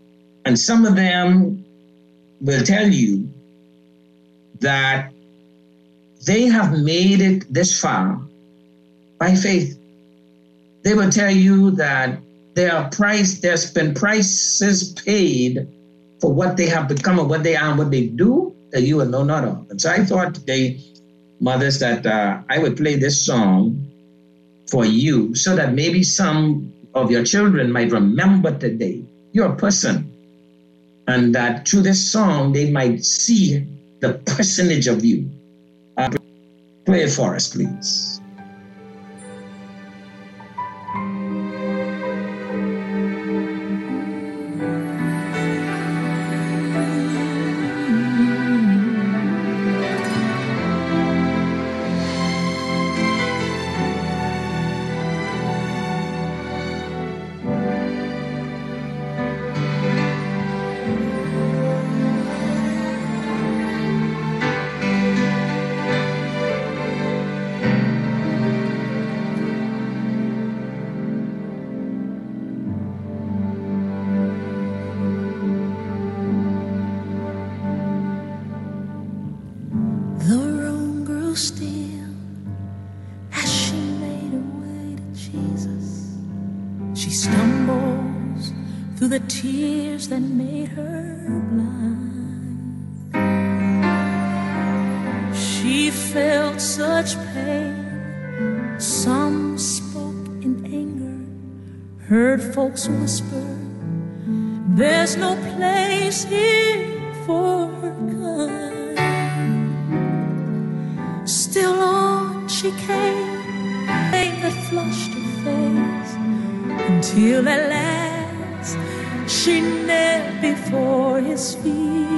And some of them will tell you that they have made it this far by faith. They will tell you that there are price, there's been prices paid for what they have become and what they are and what they do that you will know not of. And so I thought today, mothers, that uh, I would play this song for you so that maybe some of your children might remember today you're a person, and that through this song they might see the personage of you. Uh, play it for us, please. The tears that made her blind. She felt such pain. Some spoke in anger, heard folks whisper, there's no place here for her kind. Still on she came, that flushed her face, until at last she knelt before his feet.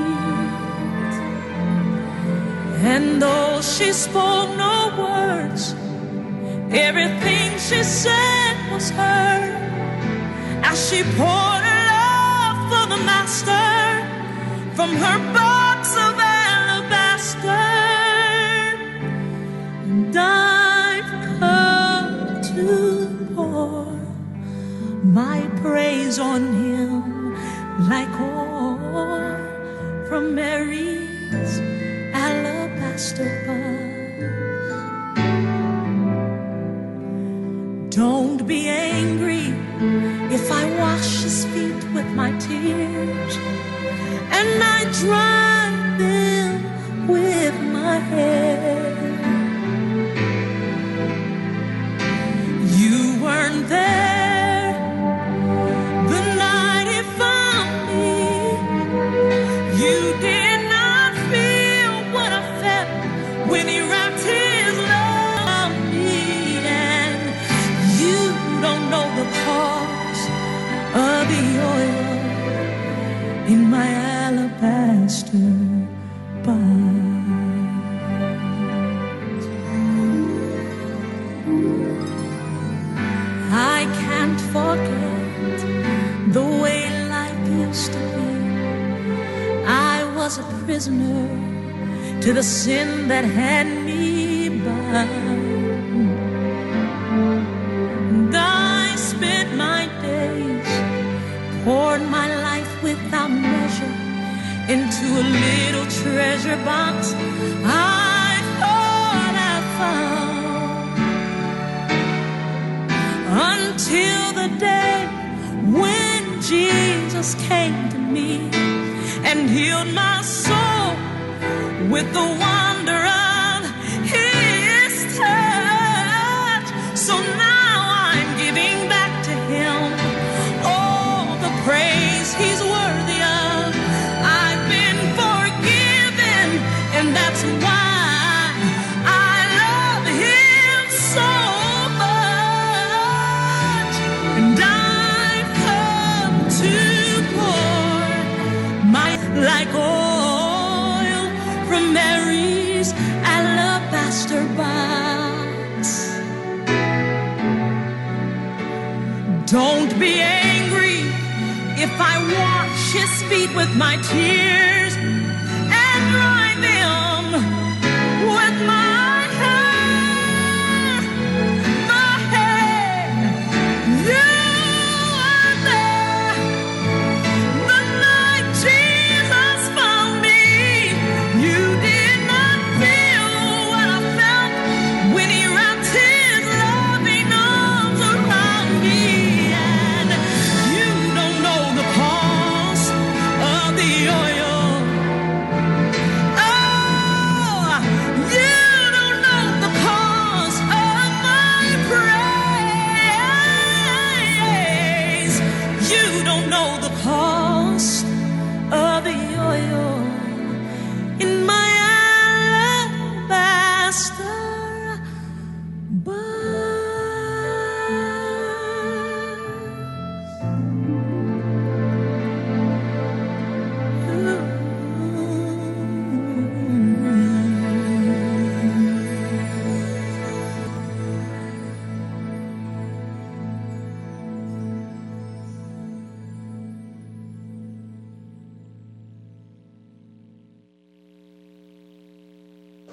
And though she spoke no words, everything she said was heard, as she poured her love for the master from her box of alabaster. And I've come to pour my praise on him like oil from Mary's alabaster box. Don't be angry if I wash his feet with my tears and I dry them with my hair. You weren't there of the oil in my alabaster box. I can't forget the way life used to be. I was a prisoner to the sin that had me bound. And I spent my days, poured my life without measure into a little treasure box I thought I found, until the day when Jesus came to me and healed my soul with the wonder of his touch. So now I'm giving back to him all the praise he's worthy of. I've been forgiven, and that's why I love him so much. And I've come to pour my like oil from Mary's alabaster box. Don't be angry if I wash his feet with my tears and dry them with my hair. My hair. You are there the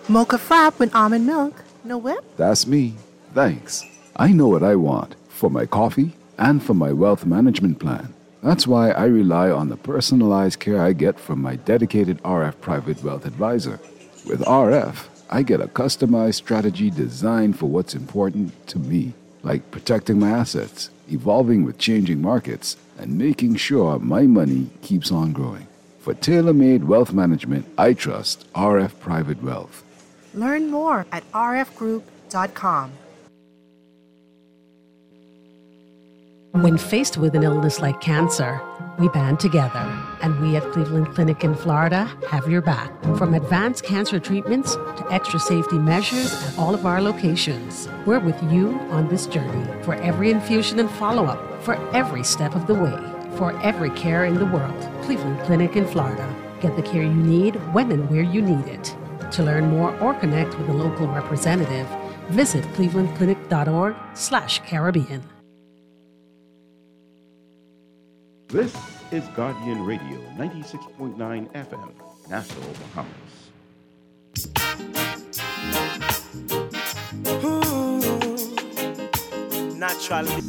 Mocha Frap with almond milk. No whip? That's me. Thanks. I know what I want for my coffee and for my wealth management plan. That's why I rely on the personalized care I get from my dedicated R F Private Wealth Advisor. With R F, I get a customized strategy designed for what's important to me, like protecting my assets, evolving with changing markets, and making sure my money keeps on growing. For tailor-made wealth management, I trust R F Private Wealth. Learn more at r f group dot com. When faced with an illness like cancer, we band together, and we at Cleveland Clinic in Florida have your back. From advanced cancer treatments to extra safety measures at all of our locations, we're with you on this journey for every infusion and follow-up, for every step of the way, for every care in the world. Cleveland Clinic in Florida. Get the care you need when and where you need it. To learn more or connect with a local representative, visit clevelandclinic.org slash Caribbean. This is Guardian Radio, ninety-six point nine F M, Nassau, Bahamas. Ooh, naturally.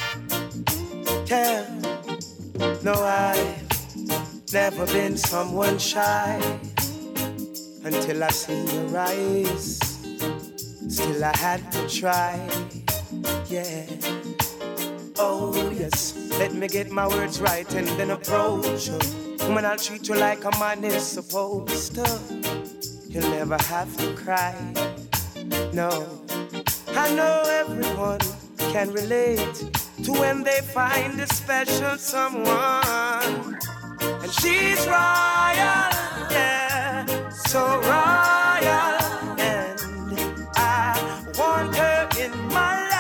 Yeah. No, I've never been someone shy until I seen your eyes. Still I had to try. Yeah. Oh, yes. Let me get my words right and then approach you. Woman, I'll treat you like a man is supposed to. You'll never have to cry. No. I know everyone can relate to when they find a special someone. And she's royal, yeah, so royal. And I want her in my life.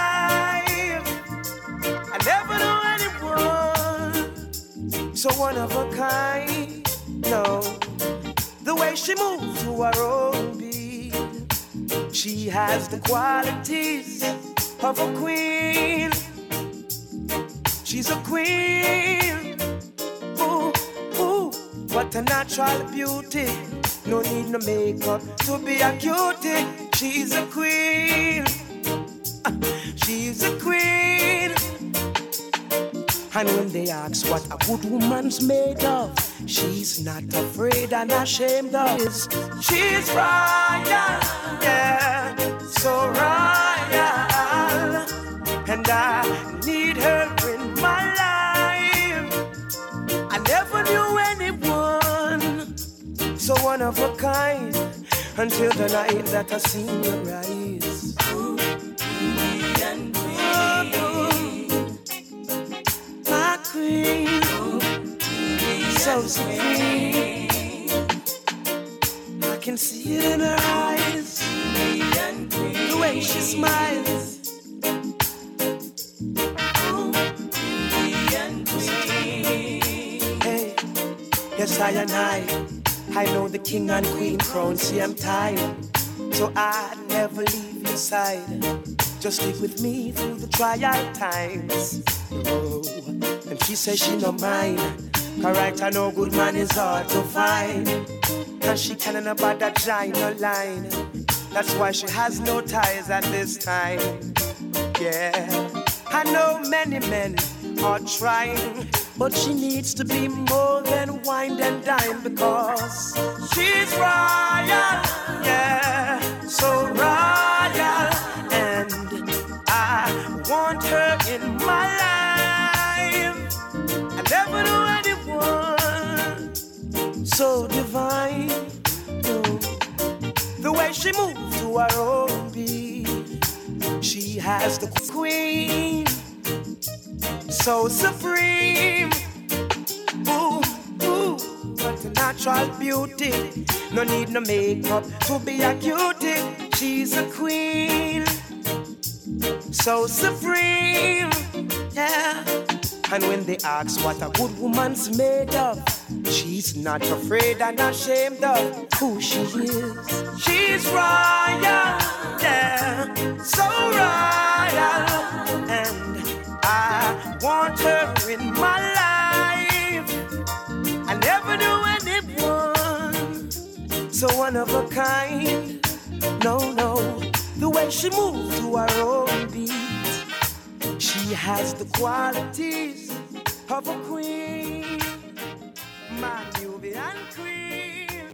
I never know anyone so one of a kind. No, the way she moves to her own beat, she has the qualities of a queen. She's a queen. Ooh, ooh, what a natural beauty. No need no makeup to be a cutie. She's a queen. She's a queen. And when they ask what a good woman's made of, she's not afraid and ashamed of it. She's royal, yeah, so royal. And I need her in my life. I never knew anyone so one of a kind until the night that I seen her rise. Ooh, and my queen, so supreme. I can see it in her eyes, the way she smiles. Hey, yes, I and I, I know the king and queen crown, see I'm tired, so I never leave your side. Just stick with me through the trial times. Oh, and she says she no mind, correct, I know good man is hard to find. And she can't about that giant no line. That's why she has no ties at this time. Yeah, I know many men are trying, but she needs to be more than wine and dine, because she's royal, yeah, so royal. And I want her in my life. I never knew anyone so divine. Oh, the way she moves to her own beat, she has the queen, so supreme. Ooh, ooh, what a natural beauty. No need no makeup to be a cutie. She's a queen, so supreme, yeah. And when they ask what a good woman's made of, she's not afraid and ashamed of who she is. She's royal, yeah, so royal. And I want her in my life. I never knew anyone so one of a kind. No, no, the way she moves to her own beat. She has the qualities of a queen, my Nubian queen.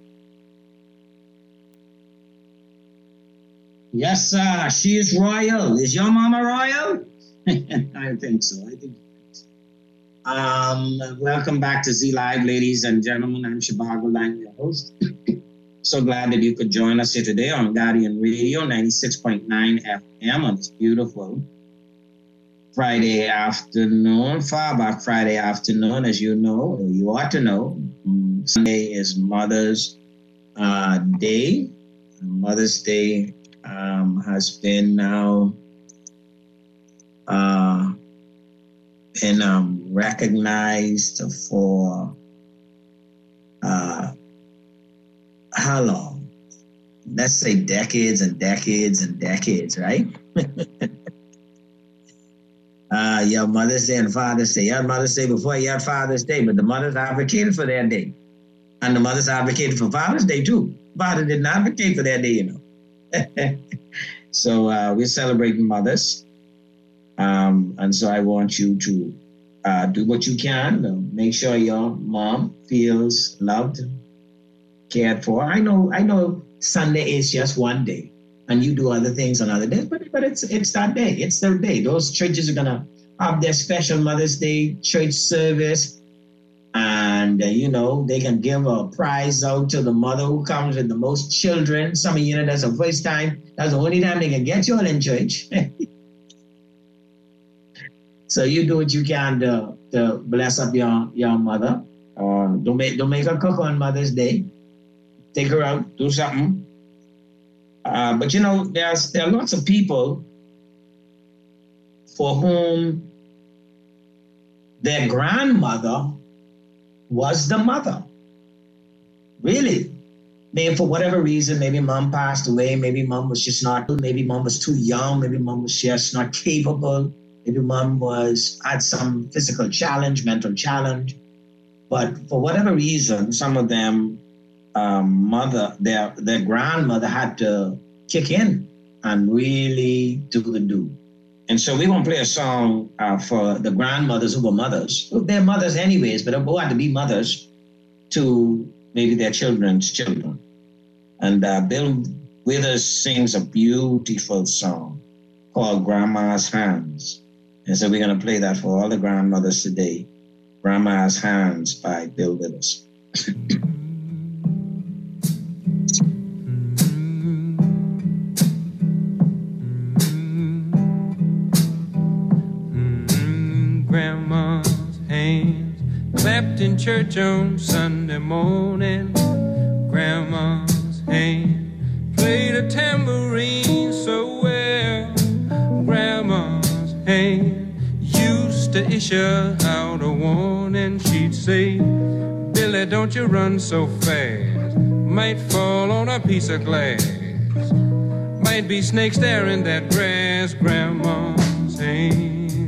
Yes, sir. She is royal. Is your mama royal? I think so. I think. Um, welcome back to Z Live, ladies and gentlemen. I'm Shabago Lang, your host. So glad that you could join us here today on Guardian Radio, ninety-six point nine F M on this beautiful Friday afternoon, far back Friday afternoon, as you know, or you ought to know. Sunday is Mother's uh, Day. Mother's Day um, has been now uh, been um, recognized for uh, how long? Let's say decades and decades and decades, right? uh, you have Mother's Day and Father's Day. You had Mother's Day before you had Father's Day, but the mothers advocated for their day. And the mothers advocated for Father's Day too. Father didn't advocate for their day, you know. So uh, we're celebrating mothers. Um, and so I want you to uh, do what you can to make sure your mom feels loved, cared for. I know, I know Sunday is just one day and you do other things on other days, but, but it's it's that day. It's their day. Those churches are going to have their special Mother's Day church service. And, uh, you know, they can give a prize out to the mother who comes with the most children. Some of you know that's the first time. That's the only time they can get you all in church. So you do what you can to, to bless up your, your mother. Uh, don't make don't make her cook on Mother's Day. Take her out, do something. Uh, but, you know, there's there are lots of people for whom their grandmother was the mother. Really. Maybe for whatever reason, maybe mom passed away, maybe mom was just not, maybe mom was too young, maybe mom was just not capable, maybe mom was had some physical challenge, mental challenge. But for whatever reason, some of them, um, mother, their their grandmother had to kick in and really do the do. And so we're going to play a song uh, for the grandmothers who were mothers. They're mothers anyways, but who had to be mothers to maybe their children's children. And uh, Bill Withers sings a beautiful song called Grandma's Hands. And so we're going to play that for all the grandmothers today. Grandma's Hands by Bill Withers. Grandma's hands clapped in church on Sunday morning. Grandma's hand played a tambourine so well. Grandma's hand used to issue out a warning. She'd say, Billy, don't you run so fast. Might fall on a piece of glass. Might be snakes there in that grass. Grandma's hand.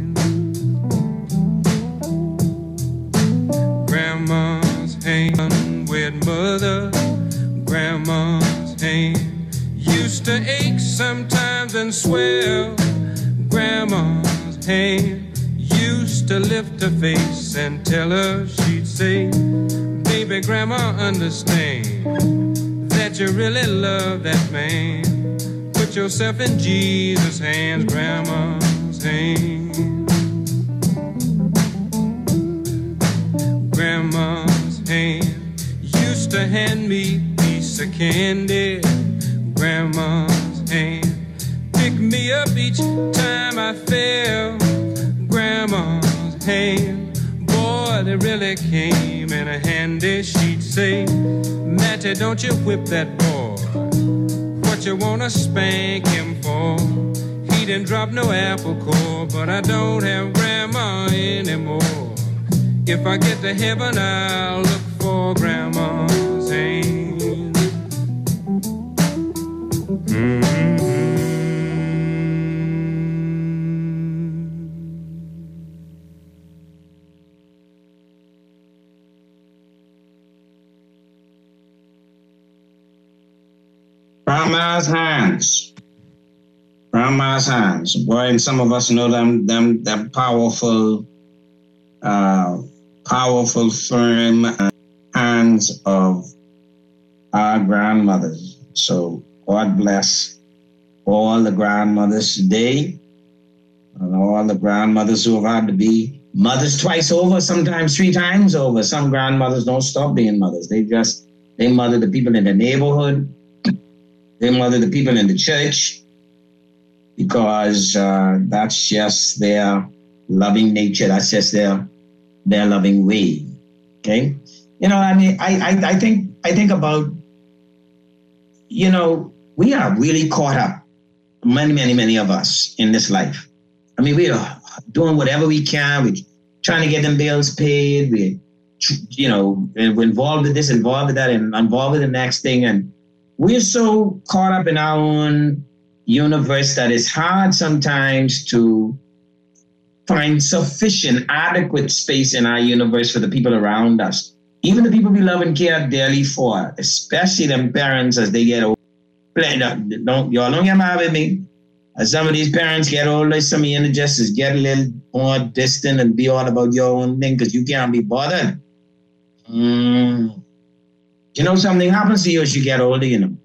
Grandma's hand with mother. Grandma's hand used to ache sometimes and swell. Grandma's hand used to lift her face and tell her, she'd say, baby, grandma, understand that you really love that man. Put yourself in Jesus' hands. Grandma's hand. Grandma's hand used to hand me a piece of candy. Grandma's hand picked me up each time I fell. Grandma's hand, boy, they really came in a handy. She'd say, Matty, don't you whip that boy. What you wanna spank him for? He didn't drop no apple core, but I don't have grandma anymore. If I get to heaven, I'll look for grandma's hand. Mm-hmm. Grandma's hands. Grandma's hands. Boy, and some of us know them, them, them powerful, uh, powerful, firm hands of our grandmothers. So God bless all the grandmothers today and all the grandmothers who have had to be mothers twice over, sometimes three times over. Some grandmothers don't stop being mothers. They just, they mother the people in the neighborhood. They mother the people in the church because uh, that's just their loving nature. That's just their their loving way. Okay, you know, I mean, I I, I think I think about, you know, we are really caught up, many many many of us in this life. I mean, we are doing whatever we can. We're trying to get them bills paid. We, you know, we're involved with this, involved with that, and involved with the next thing, and we're so caught up in our own universe that it's hard sometimes to find sufficient, adequate space in our universe for the people around us. Even the people we love and care dearly for, especially them parents as they get older. Don't, y'all don't get mad with me. As some of these parents get older, some of you just get a little more distant and be all about your own thing because you can't be bothered. Mm. You know, something happens to you as you get older, you know.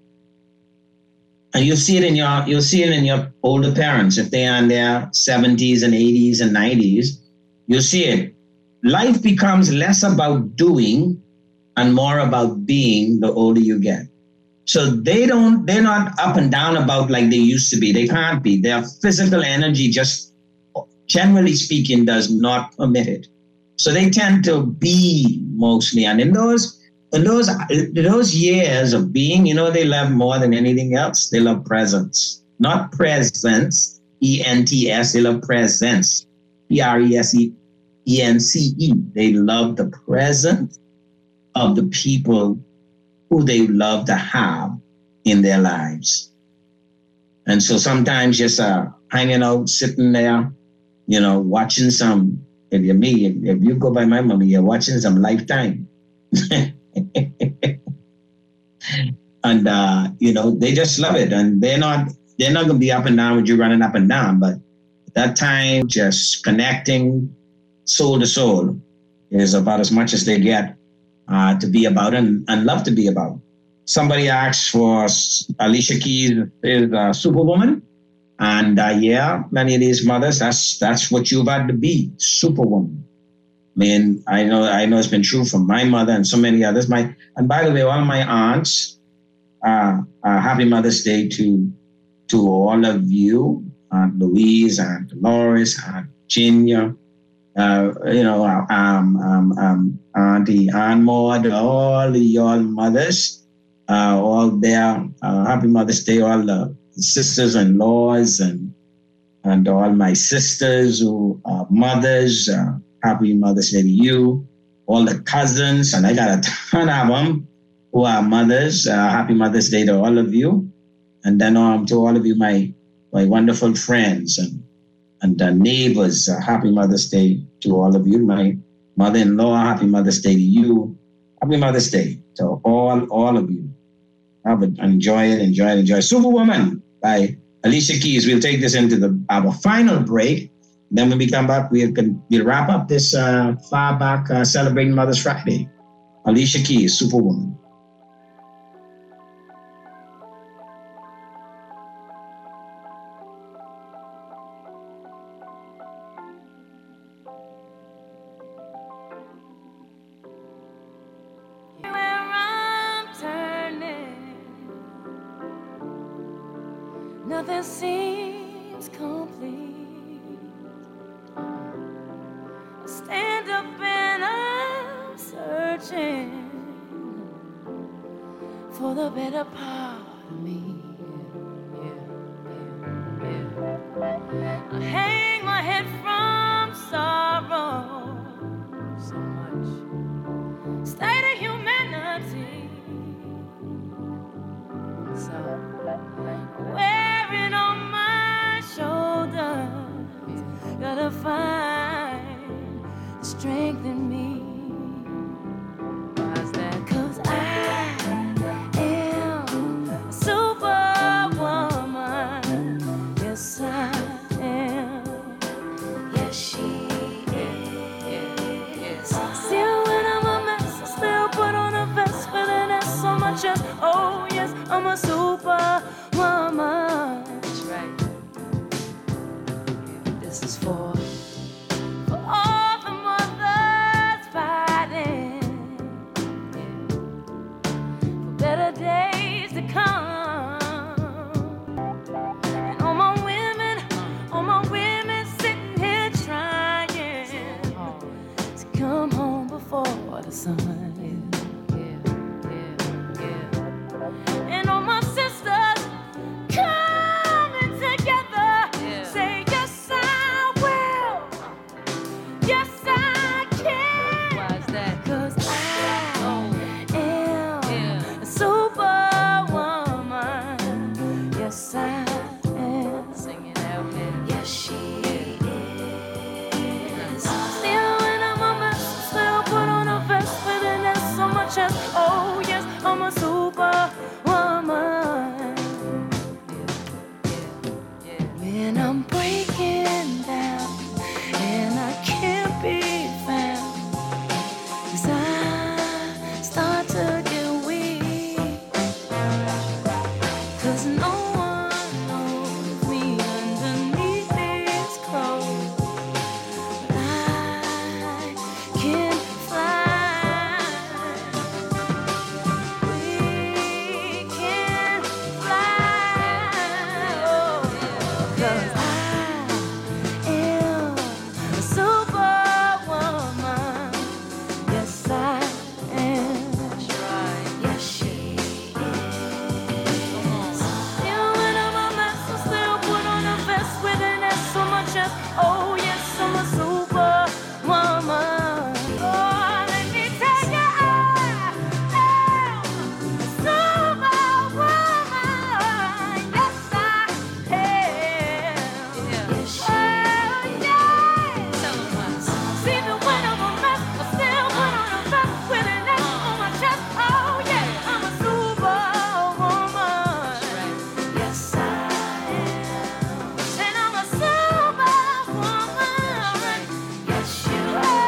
And you'll see it in your you'll see it in your older parents. If they're in their seventies and eighties and nineties, you'll see it. Life becomes less about doing and more about being the older you get. So they don't, they're not up and down about like they used to be. They can't be. Their physical energy, just generally speaking, does not permit it. So they tend to be mostly. And in those In those, those years of being, you know, they love more than anything else. They love presence, not presence, E N T S. They love presence, P R E S E E N C E. They love the presence of the people who they love to have in their lives. And so sometimes just uh, hanging out, sitting there, you know, watching some, if you're me, if, if you go by my mommy, you're watching some Lifetime. And uh, you know, they just love it, and they're not they're not gonna be up and down with you running up and down, but that time just connecting soul to soul is about as much as they get uh, to be about and, and love to be about. Somebody asked for Alicia Keys is a superwoman, and uh, yeah, many of these mothers, that's that's what you've had to be, superwoman. I mean, I know I know it's been true for my mother and so many others. My and by the way, all my aunts, uh, uh, happy Mother's Day to to all of you, Aunt Louise, Aunt Dolores, Aunt Virginia, uh, you know, um, um, um, Auntie Aunt Maud, all the y'all mothers, uh, all there. Uh, happy Mother's Day, all the sisters-in-laws and and all my sisters who are mothers. Uh, Happy Mother's Day to you, all the cousins, and I got a ton of them who are mothers. Uh, happy Mother's Day to all of you. And then um, to all of you, my my wonderful friends and, and uh, neighbors, uh, happy Mother's Day to all of you. My mother-in-law, happy Mother's Day to you. Happy Mother's Day to all, all of you. Have it, enjoy it, enjoy it, enjoy it. Superwoman by Alicia Keys. We'll take this into the our final break. Then when we come back, we'll, we'll wrap up this uh, far back uh, Celebrating Mother's Friday. Alicia Keys, Superwoman. Nothing seems complete. Stand up and I'm searching for the better part of me. Yeah, yeah, yeah. I hang my head from sorrow so much. State of humanity. So wearing on my shoulders, gotta find strength in me. Why's that? 'Cause I am a superwoman. much as, oh yes, I'm a superwoman. That's right. This is for, for all the mothers fighting, yeah, for better days to come. And all my women, all my women sitting here trying to come home before the sun. And all my sisters coming together, yeah. Say yes I will, yes I can. Why is that? 'Cause I oh. am yeah. a superwoman. Yes I am. Sing it out, man. Yes she is. Still when I'm a mess, still put on a vest with an S so much as, oh yes, I'm a superwoman. When I'm breaking down and I can't be found, 'cause I start to get weak, 'cause no one knows me underneath these clothes, but I can fly. We can fly, oh, 'cause I am a superwoman. Yes, I am. Yes, she is. Still when I'm a mess, I still put on a vest with an S so much as, oh yes, I'm a superwoman. Oh, let me tell you, I am a superwoman. Yes, I am. Yes, she is. Even when I'm a mess, I still put on a vest with an S on my chest. Oh yeah, I'm a superwoman. Yes, I am. And I'm a superwoman. Yes, you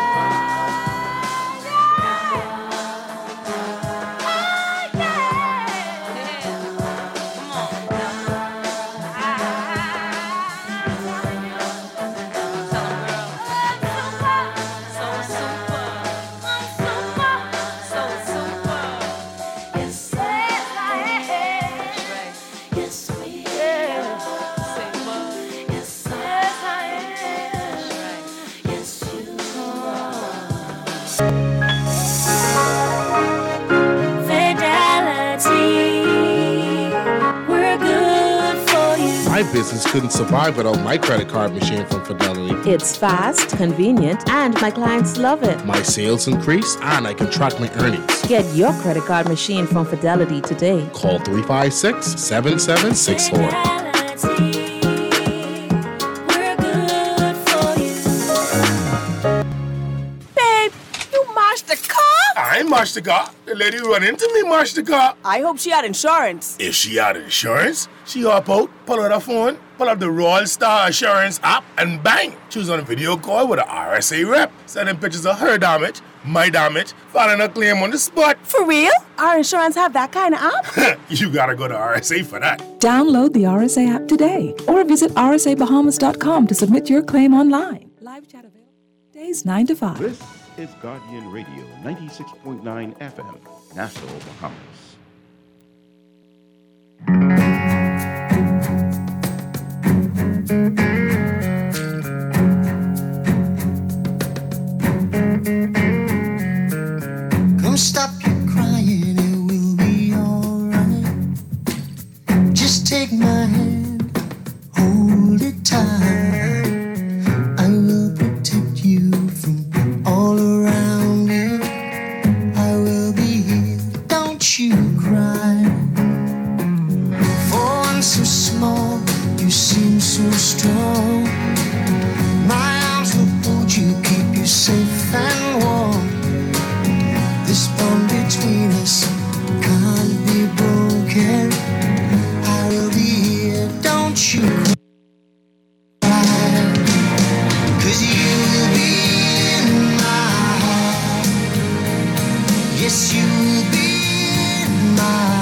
My business couldn't survive without my credit card machine from Fidelity. It's fast, convenient, and my clients love it. My sales increase, and I can track my earnings. Get your credit card machine from Fidelity today. Call three five six, seven seven six four. Babe, you mashed the car? I mashed the car. The lady run into me, mashed the car. I hope she had insurance. If she had insurance, she hop out, pull out her phone, pull up the Royal Star Assurance app, and bang! She was on a video call with an R S A rep, sending pictures of her damage, my damage, filing a claim on the spot. For real? Our insurance have that kind of app? You gotta go to R S A for that. Download the R S A app today or visit r s a bahamas dot com to submit your claim online. Live chat available days nine to five. This is Guardian Radio, ninety-six point nine F M, Nassau, Bahamas. Come stop your crying, it will be alright. Just take my hand, hold it tight. I will protect you from all around you. I will be here, don't you cry. For one so small, you seem so strong. My arms will hold you, keep you safe and warm. This bond between us can't be broken. I will be here, don't you cry. 'Cause you will be in my heart. Yes, you will be in my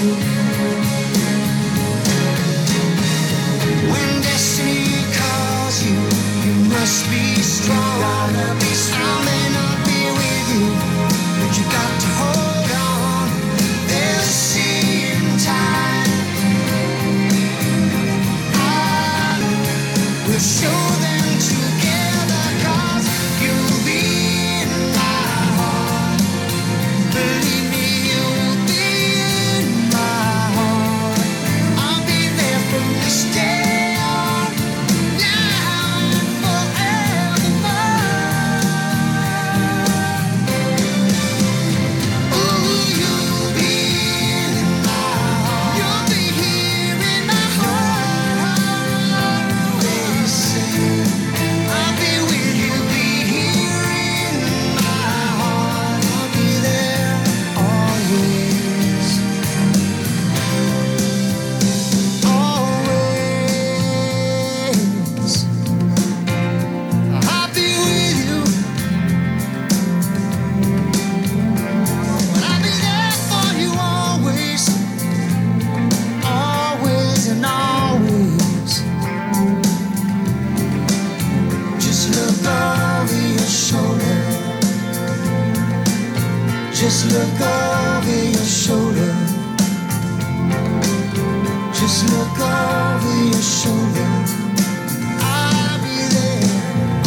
When destiny calls you, you must be strong. Gotta be strong. I may not be with you, but you got to hold on. There's a sea in time. I will show them together, 'cause you'll be in my heart. Believe me, you'll be in my heart. I'll be there from this day on, now and forevermore. Ooh, you'll be in my heart. You'll be here in my heart. Always. I'll be with you, be here in my heart. I'll be there always. Always. I'll be with you. I'll be there for you always. Always and always. Just look over your shoulder. Just look over your shoulder. Just look over your shoulder. I'll be there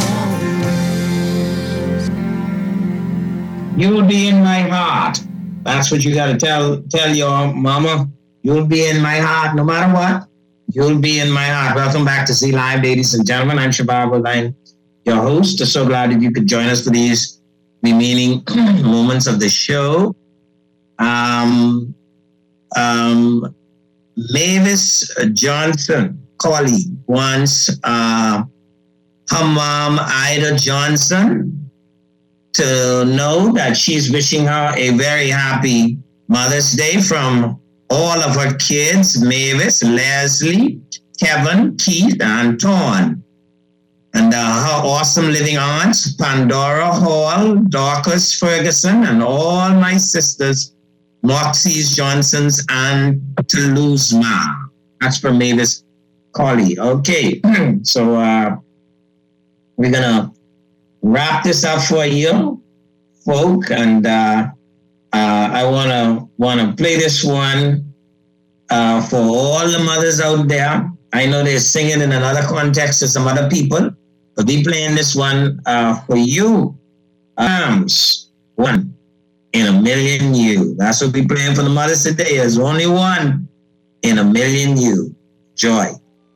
always. You'll be in my heart. That's what you got to tell tell your mama. You'll be in my heart no matter what. You'll be in my heart. Welcome back to Z Live, ladies and gentlemen. I'm Shabab Line, your host. So glad that you could join us for these remaining moments of the show. Um, um, Mavis Johnson, colleague, wants uh, her mom, Ida Johnson, to know that she's wishing her a very happy Mother's Day from all of her kids, Mavis, Leslie, Kevin, Keith, and Torn. And uh, her awesome living aunts, Pandora Hall, Dorcas Ferguson, and all my sisters, Moxie's Johnsons, and Toulouse Ma. That's for Mavis Colley. Okay, so uh, we're going to wrap this up for you, folk, and uh, uh, I want to want to play this one uh, for all the mothers out there. I know they're singing in another context to some other people, but we playing this one uh, for you. Arms, one in a million you. That's what we playing for the mothers today. There's only one in a million you. Joy.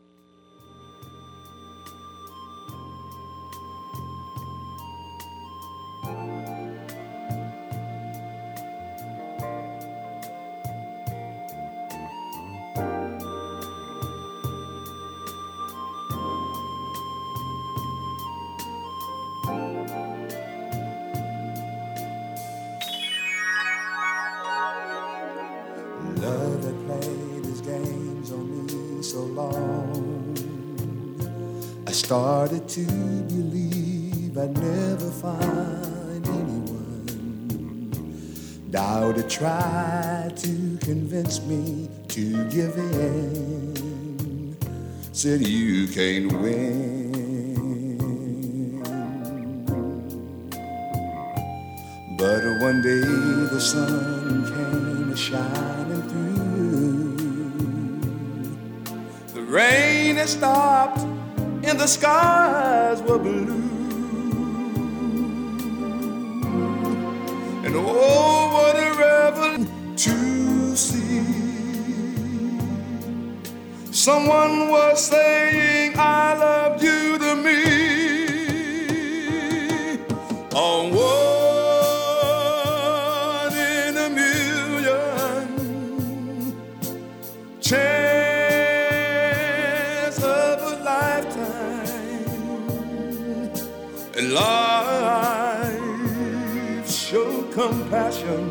Love that played his games on me so long. I started to believe I'd never find anyone. Doubt it tried to convince me to give in. Said you can't win. But one day the sun came shining through. The rain had stopped and the skies were blue. And oh, what a revel to see. Someone was saying I love you to me. Oh, one in a million chance of a lifetime. And life showed compassion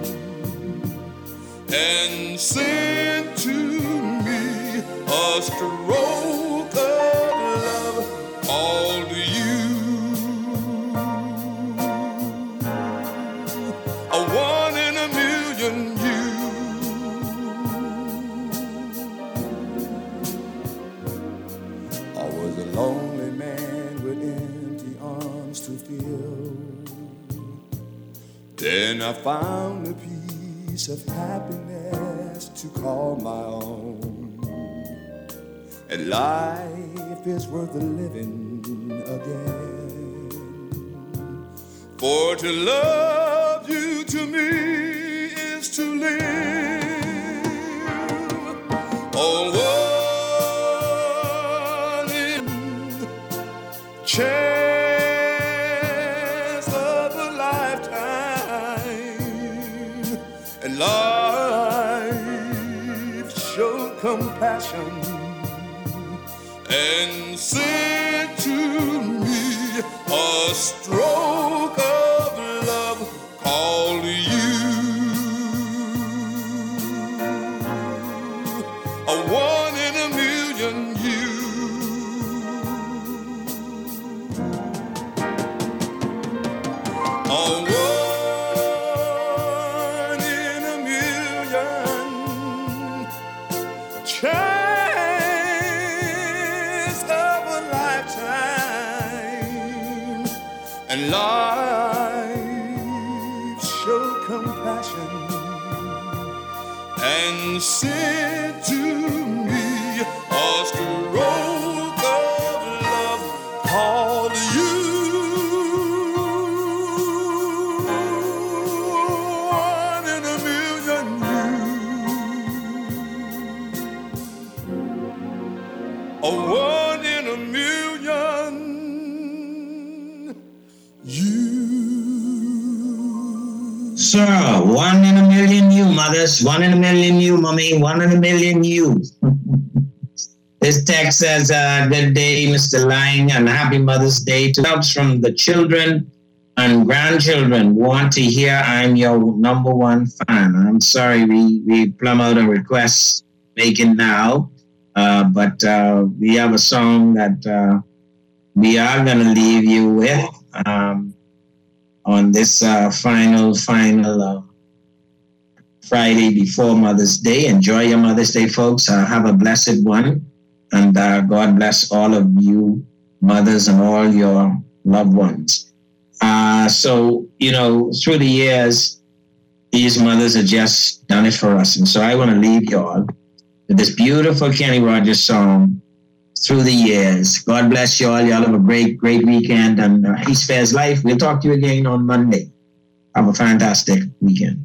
and sent to me a stroke of love, all to you. A one in a million you. Then I found a piece of happiness to call my own, and life is worth the living again. For to love you to me is to live. Oh, one in chance of a lifetime, and life showed compassion and sent to me a stroke of love called you, a one in a million you. A one in a million chance of a lifetime, and life showed compassion and sent to me a stroke of love called you. One in a million you. A one in a million you. Sir, one in a million you, mothers. One in a million you, mommy. One in a million you. This text says, uh, good day, Mister Lang, and happy Mother's Day to loves from the children and grandchildren. Want to hear I'm your number one fan. I'm sorry we, we plumb out a request making now, uh, but uh, we have a song that uh, we are going to leave you with um, on this uh, final, final uh, Friday before Mother's Day. Enjoy your Mother's Day, folks. Uh, have a blessed one. And uh, God bless all of you mothers and all your loved ones. Uh, so, you know, through the years, these mothers have just done it for us. And so I want to leave y'all with this beautiful Kenny Rogers song, Through the Years. God bless y'all. Y'all have a great, great weekend. And uh, East Fair's Life. We'll talk to you again on Monday. Have a fantastic weekend.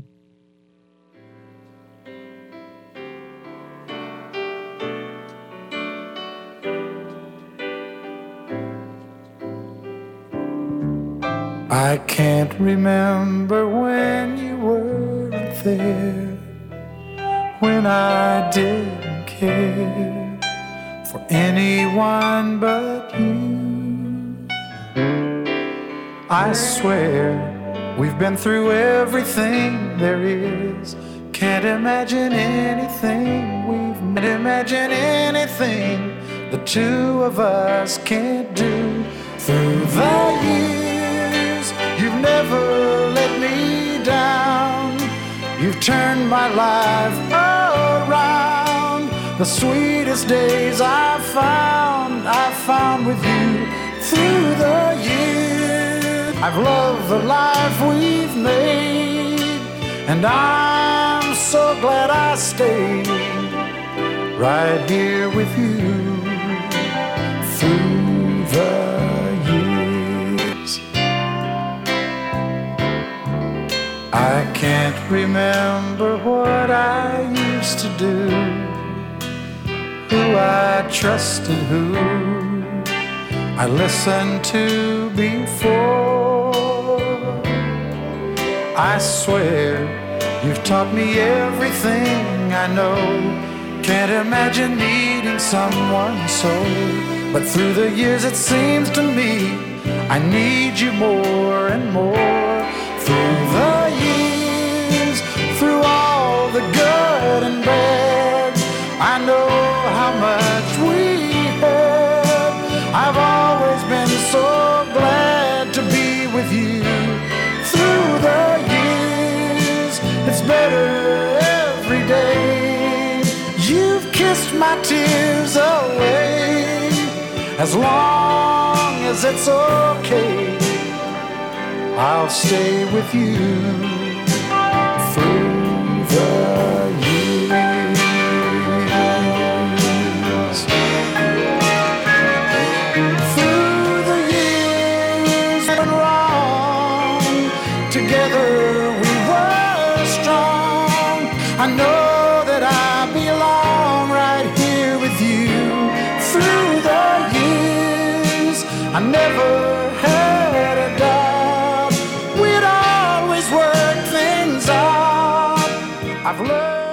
I can't remember when you weren't there, when I didn't care for anyone but you. I swear we've been through everything there is. Can't imagine anything we've can't imagine anything the two of us can't do through the years. You've never let me down. You've turned my life around. The sweetest days I found, I found with you through the years. I've loved the life we've made, and I'm so glad I stayed right here with you through the I can't remember what I used to do, who I trusted, who I listened to before. I swear you've taught me everything I know. Can't imagine needing someone so, but through the years it seems to me I need you more and more. Through the years, through all the good and bad, I know how much we had. I've always been so glad to be with you. Through the years, it's better every day. You've kissed my tears away. As long as it's okay, I'll stay with you together we were strong. I know that I belong right here with you. Through the years, I never had a doubt. We'd always work things out. I've learned